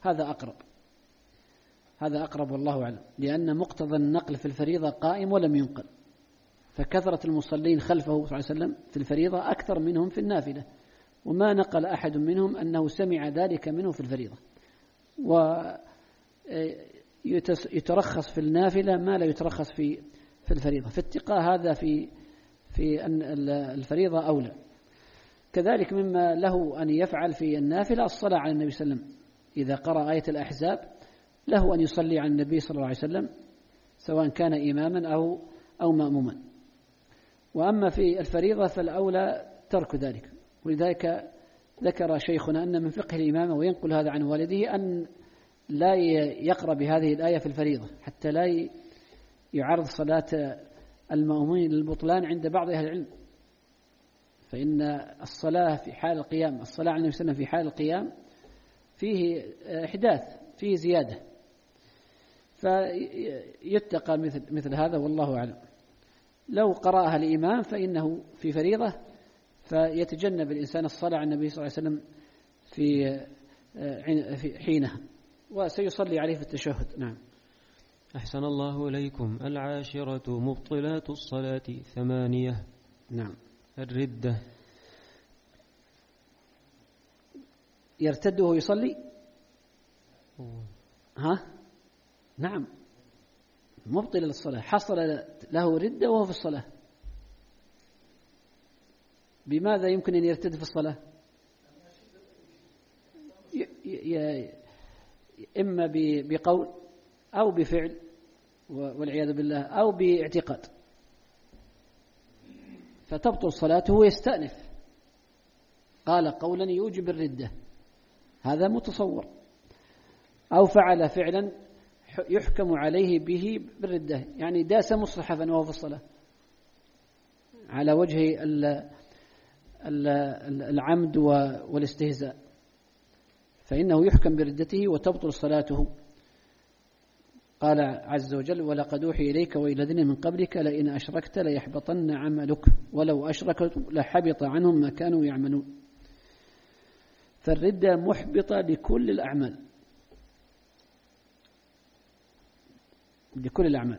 هذا أقرب والله أعلم، لأن مقتضى النقل في الفريضة قائم ولم ينقل، فكثرة المصلين خلفه صلى الله عليه وسلم في الفريضة أكثر منهم في النافلة، وما نقل أحد منهم أنه سمع ذلك منه في الفريضة. ويترخص في النافلة ما لا يترخص في الفريضة، في اتقاء هذا في الفريضة أولى. كذلك مما له أن يفعل في النافلة الصلاة على النبي صلى الله عليه وسلم، إذا قرأ آية الأحزاب له أن يصلي على النبي صلى الله عليه وسلم سواء كان إماما أو مأموما. وأما في الفريضة فالأولى ترك ذلك، ولذلك ذكر شيخنا أن من فقه الإمامة وينقل هذا عن والده أن لا يقرأ بهذه الآية في الفريضة حتى لا يعرض صلاة المأمومين للبطلان عند بعض أهل العلم، فإن الصلاة في حال القيام، الصلاة على النبي صلى الله عليه وسلم في حال القيام فيه إحداث، فيه زيادة، فيتقى مثل هذا والله أعلم. لو قرأها الإمام فإنه في فريضة فيتجنب الإنسان الصلاة على النبي صلى الله عليه وسلم في حينها، وسيصلي عليه في التشهد. نعم. أحسن الله إليكم. 10 مبطلات الصلاة 8. نعم. الردة. يرتد وهو يصلي؟ نعم، مبطل للصلاة، حصل له ردة وهو في الصلاة. بماذا يمكن أن يرتد في الصلاة؟ إما بقول أو بفعل والعياذ بالله أو باعتقاد، فتبطل صلاته ويستأنف. قال قولا يوجب الردة، هذا متصور، أو فعل فعلا يحكم عليه به بالردة، يعني داس مصحفا وهو في الصلاة على وجه العمد والاستهزاء، فإنه يحكم بردته وتبطل صلاته. قال عز وجل: ولقد أوحي إليك وإلى الذين من قبلك لئن أشركت ليحبطن عملك ولو أشركوا لحبط عنهم ما كانوا يعملون. فالردة محبطة لكل الأعمال، لكل الأعمال.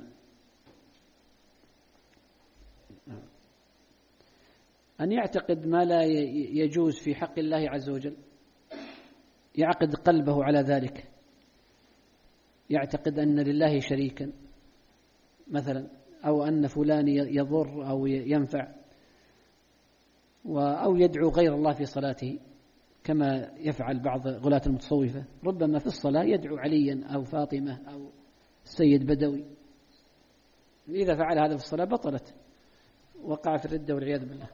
أن يعتقد ما لا يجوز في حق الله عز وجل، يعقد قلبه على ذلك، يعتقد أن لله شريكا مثلا، أو أن فلان يضر أو ينفع، أو يدعو غير الله في صلاته كما يفعل بعض غلاة المتصوفة، ربما في الصلاة يدعو عليا أو فاطمة أو السيد بدوي. إذا فعل هذا في الصلاة بطلت، وقع في الردة والعياذ بالله.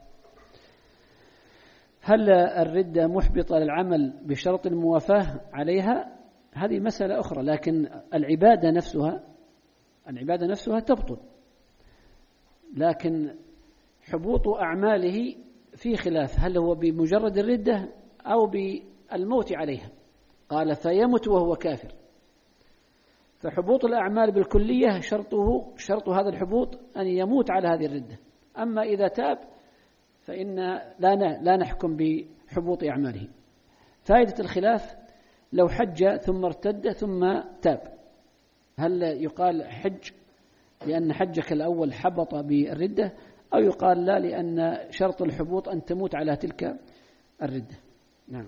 هل الردة محبطة للعمل بشرط الموافاة عليها؟ هذه مسألة أخرى، لكن العبادة نفسها تبطل، لكن حبوط أعماله في خلاف، هل هو بمجرد الردة أو بالموت عليها؟ قال: فيمت وهو كافر. فحبوط الأعمال بالكلية شرط هذا الحبوط أن يموت على هذه الردة. أما إذا تاب فإن لا نحكم بحبوط أعماله. فائدة الخلاف: لو حج ثم ارتد ثم تاب، هل يقال حج لأن حجك الأول حبط بالردة، أو يقال لا لأن شرط الحبوط أن تموت على تلك الردة؟ نعم.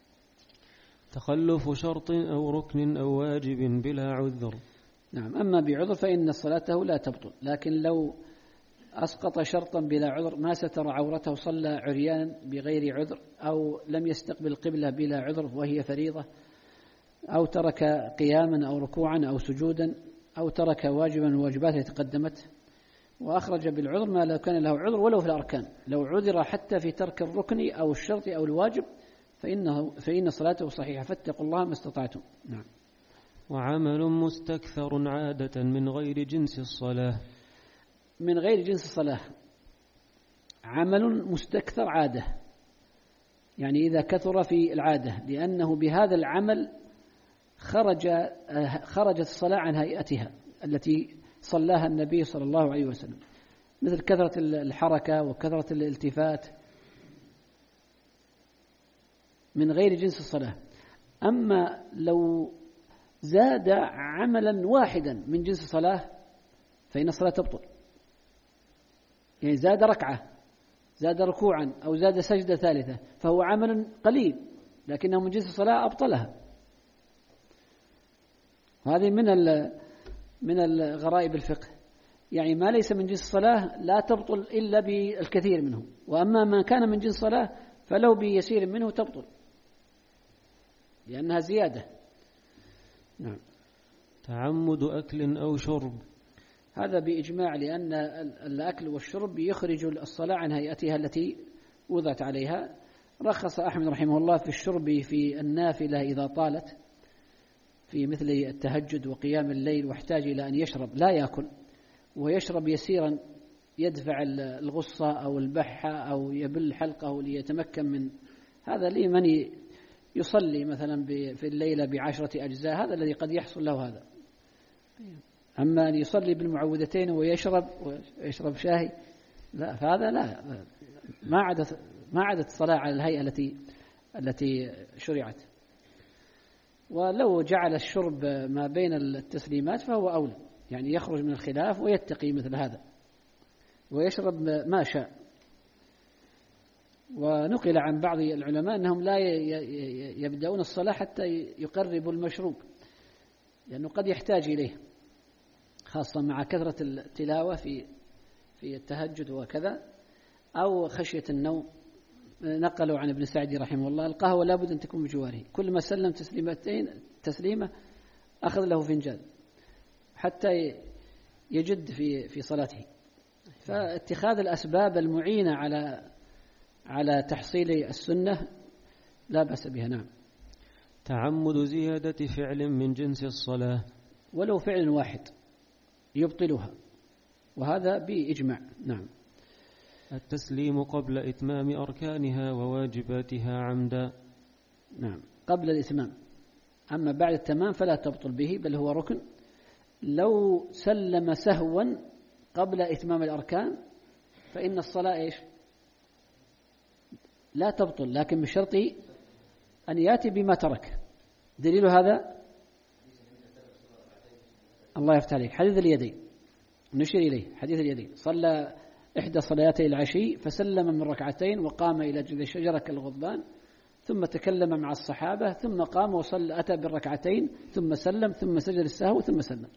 تخلف شرط أو ركن أو واجب بلا عذر. نعم. أما بعذر فإن صلاته لا تبطل، لكن لو أسقط شرطا بلا عذر، ما ستر عورته، صلى عريانا بغير عذر، أو لم يستقبل القبلة بلا عذر وهي فريضة، أو ترك قياما أو ركوعا أو سجودا، أو ترك واجبا من الواجبات التي تقدمت، وأخرج بالعذر ما لو كان له عذر ولو في الأركان، لو عذر حتى في ترك الركن أو الشرط أو الواجب فإن صلاته صحيحة، فاتقوا الله ما استطعتم. نعم. وعمل مستكثر عادة من غير جنس الصلاة. من غير جنس الصلاة عمل مستكثر عادة، يعني إذا كثر في العادة، لأنه بهذا العمل خرجت الصلاة عن هيئتها التي صلاها النبي صلى الله عليه وسلم، مثل كثرة الحركة وكثرة الالتفات، من غير جنس الصلاة. أما لو زاد عملا واحدا من جنس الصلاة فإن الصلاة تبطل، يعني زاد ركعة، زاد ركوعا، أو زاد سجدة ثالثة، فهو عمل قليل لكنه من جنس الصلاة أبطلها. هذه من الغرائب الفقه، يعني ما ليس من جنس الصلاة لا تبطل إلا بالكثير منه، وأما ما كان من جنس الصلاة فلو بيسير منه تبطل لأنها زيادة. نعم. تعمد أكل أو شرب. هذا بإجماع، لأن الأكل والشرب يخرج الصلاة عن هيئتها التي وضعت عليها. رخص أحمد رحمه الله في الشرب في النافلة إذا طالت، في مثل التهجد وقيام الليل، واحتاج إلى أن يشرب، لا يأكل، ويشرب يسيرا يدفع الغصة أو البحة أو يبل حلقه ليتمكن من هذا. لمن يصلي مثلا في الليلة ب10 أجزاء، هذا الذي قد يحصل له هذا. أما أن يصلي بالمعوذتين ويشرب شاهي، لا، فهذا لا، ما عادت الصلاة على الهيئة التي شرعت. ولو جعل الشرب ما بين التسليمات فهو أولى، يعني يخرج من الخلاف ويتقي مثل هذا ويشرب ما شاء. ونقل عن بعض العلماء أنهم لا يبدأون الصلاة حتى يقربوا المشروب، لأنه قد يحتاج إليه، خاصة مع كثرة التلاوة في التهجد وكذا، أو خشية النوم. نقلوا عن ابن سعدي رحمه الله: القهوة لابد أن تكون بجواره، كل ما سلم تسليمة أخذ له فنجان حتى يجد في صلاته. فاتخاذ الأسباب المعينة على تحصيل السنة لا بأس بها. نعم. تعمد زيادة فعل من جنس الصلاة ولو فعل واحد يبطلها، وهذا بإجماع. نعم. التسليم قبل إتمام أركانها وواجباتها عمدا. نعم، قبل الإتمام. أما بعد التمام فلا تبطل به، بل هو ركن. لو سلم سهوا قبل إتمام الأركان فإن الصلاة إيش؟ لا تبطل، لكن بشرط أن يأتي بما ترك. دليل هذا الله يفتح عليك حديث اليدين، نشير إليه حديث اليدين. صلى إحدى صلاتي العشي فسلم من ركعتين وقام إلى جذع الشجرة كالغضبان، ثم تكلم مع الصحابة، ثم قام وصلى، أتى بالركعتين ثم سلم، ثم سجد السهو ثم سلم.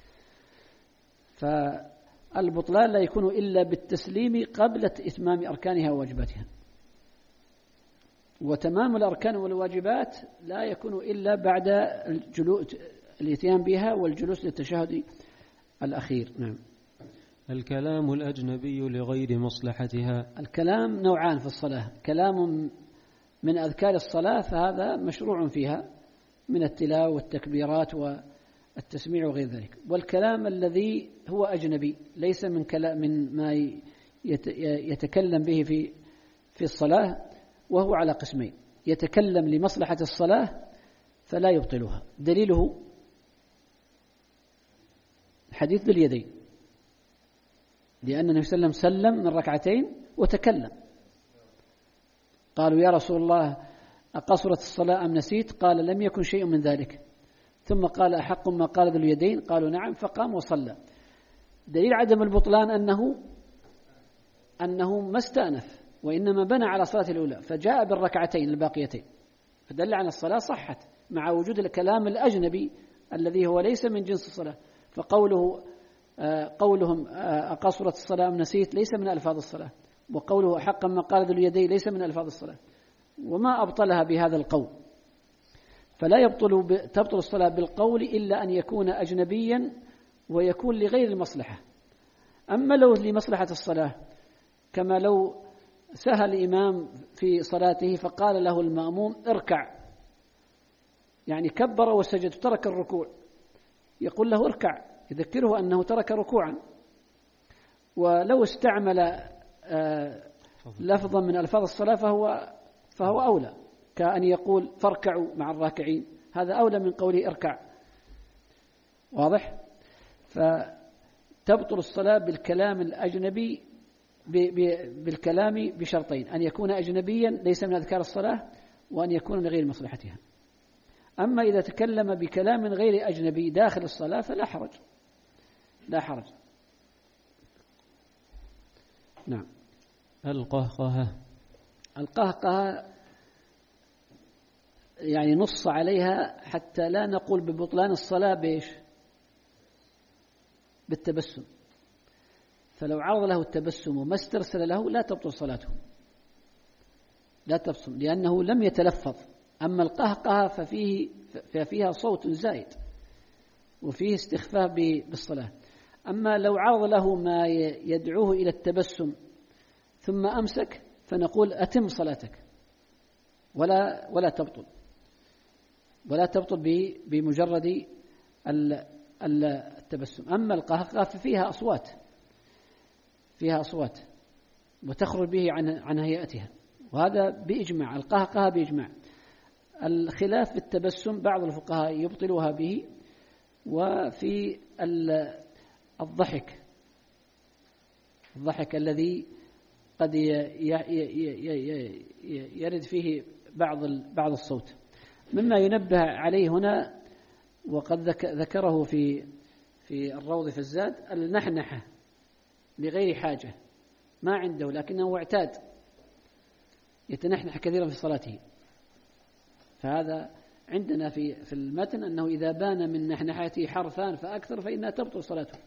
فالبطلان لا يكون إلا بالتسليم قبل إتمام أركانها وواجباتها، وتمام الأركان والواجبات لا يكون إلا بعد الاتيان بها والجلوس للتشهد الأخير. نعم. الكلام الأجنبي لغير مصلحتها. الكلام نوعان في الصلاة: كلام من أذكار الصلاة فهذا مشروع فيها من التلاوة والتكبيرات والتسميع وغير ذلك، والكلام الذي هو أجنبي ليس من ما يتكلم به في الصلاة، وهو على قسمين: يتكلم لمصلحة الصلاة فلا يبطلها. دليله حديث ذي اليدين، لأن النبي صلى الله عليه وسلم سلم من ركعتين وتكلم. قالوا: يا رسول الله أقصرت الصلاة أم نسيت؟ قال: لم يكن شيء من ذلك. ثم قال: أحق ما قال ذو اليدين؟ قالوا: نعم. فقام وصلى. دليل عدم البطلان أنه ما استأنف، وإنما بنى على صلاة الأولى فجاء بالركعتين الباقيتين، فدل على الصلاة صحت مع وجود الكلام الأجنبي الذي هو ليس من جنس الصلاة. قولهم أقصرت الصلاة أم نسيت ليس من ألفاظ الصلاة، وقوله حقا ما قال ذو اليدين ليس من ألفاظ الصلاة، وما أبطلها بهذا القول. فلا تبطل الصلاة بالقول إلا أن يكون أجنبيا ويكون لغير المصلحة. أما لو لمصلحة الصلاة، كما لو سهى الإمام في صلاته فقال له المأموم اركع، يعني كبر وسجد ترك الركوع، يقول له اركع، يذكره أنه ترك ركوعا. ولو استعمل لفظا من ألفاظ الصلاة فهو أولى، كأن يقول فاركعوا مع الراكعين، هذا أولى من قوله اركع. واضح؟ فتبطل الصلاة بالكلام الأجنبي بالكلام بشرطين: أن يكون أجنبيا ليس من أذكار الصلاة، وأن يكون لغير مصلحتها. أما إذا تكلم بكلام غير أجنبي داخل الصلاة فلا حرج، لا حرج. نعم. القهقهة يعني نص عليها حتى لا نقول ببطلان الصلاة بالتبسم، فلو عرض له التبسم وما استرسل له لا تبطل صلاته، لا تبصم لأنه لم يتلفظ. أما القهقه ففيها صوت زائد وفيه استخفاف بالصلاة. أما لو عرض له ما يدعوه إلى التبسم ثم أمسك فنقول أتم صلاتك ولا تبطل بمجرد التبسم. أما القهقه ففيها أصوات وتخرج به عن هيئتها، وهذا بإجماع. القهقه بإجماع. الخلاف في التبسم بعض الفقهاء يبطلها به، وفي الضحك الذي قد يرد فيه بعض الصوت. مما ينبه عليه هنا وقد ذكره في الروض في الزاد النحنحة لغير حاجة، ما عنده لكنه اعتاد يتنحنح كثيرا في صلاته. فهذا عندنا في المتن أنه إذا بان من نحنحته حرفان فأكثر فإنها تبطل صلاته.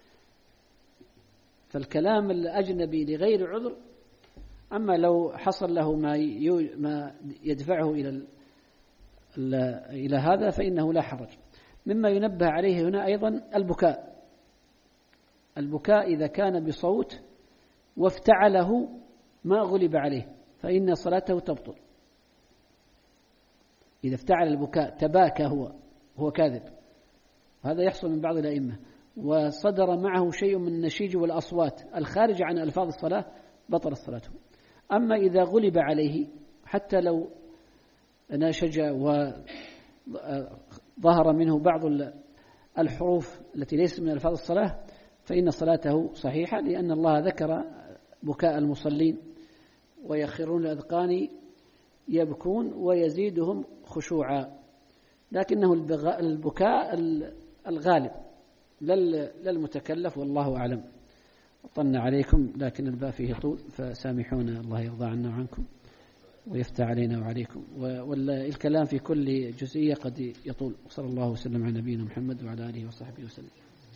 فالكلام الأجنبي لغير عذر. أما لو حصل له ما يدفعه إلى هذا فإنه لا حرج. مما ينبه عليه هنا أيضا البكاء إذا كان بصوت وافتعله ما غلب عليه فإن صلاته تبطل. إذا افتعل البكاء تباكى هو كاذب، وهذا يحصل من بعض الأئمة، وصدر معه شيء من النشيج والأصوات الخارجة عن ألفاظ الصلاة بطل صلاته. أما إذا غلب عليه حتى لو ناشج وظهر منه بعض الحروف التي ليست من ألفاظ الصلاة فإن صلاته صحيحة، لأن الله ذكر بكاء المصلين ويخرون الأذقان يبكون ويزيدهم خشوعا، لكنه البكاء الغالب لا المتكلف، والله أعلم. طن عليكم لكن الباء فيه طول فسامحونا، الله يرضى عنا وعنكم ويفتح علينا وعليكم، والكلام في كل جزئية قد يطول. صلى الله وسلم على نبينا محمد وعلى آله وصحبه وسلم.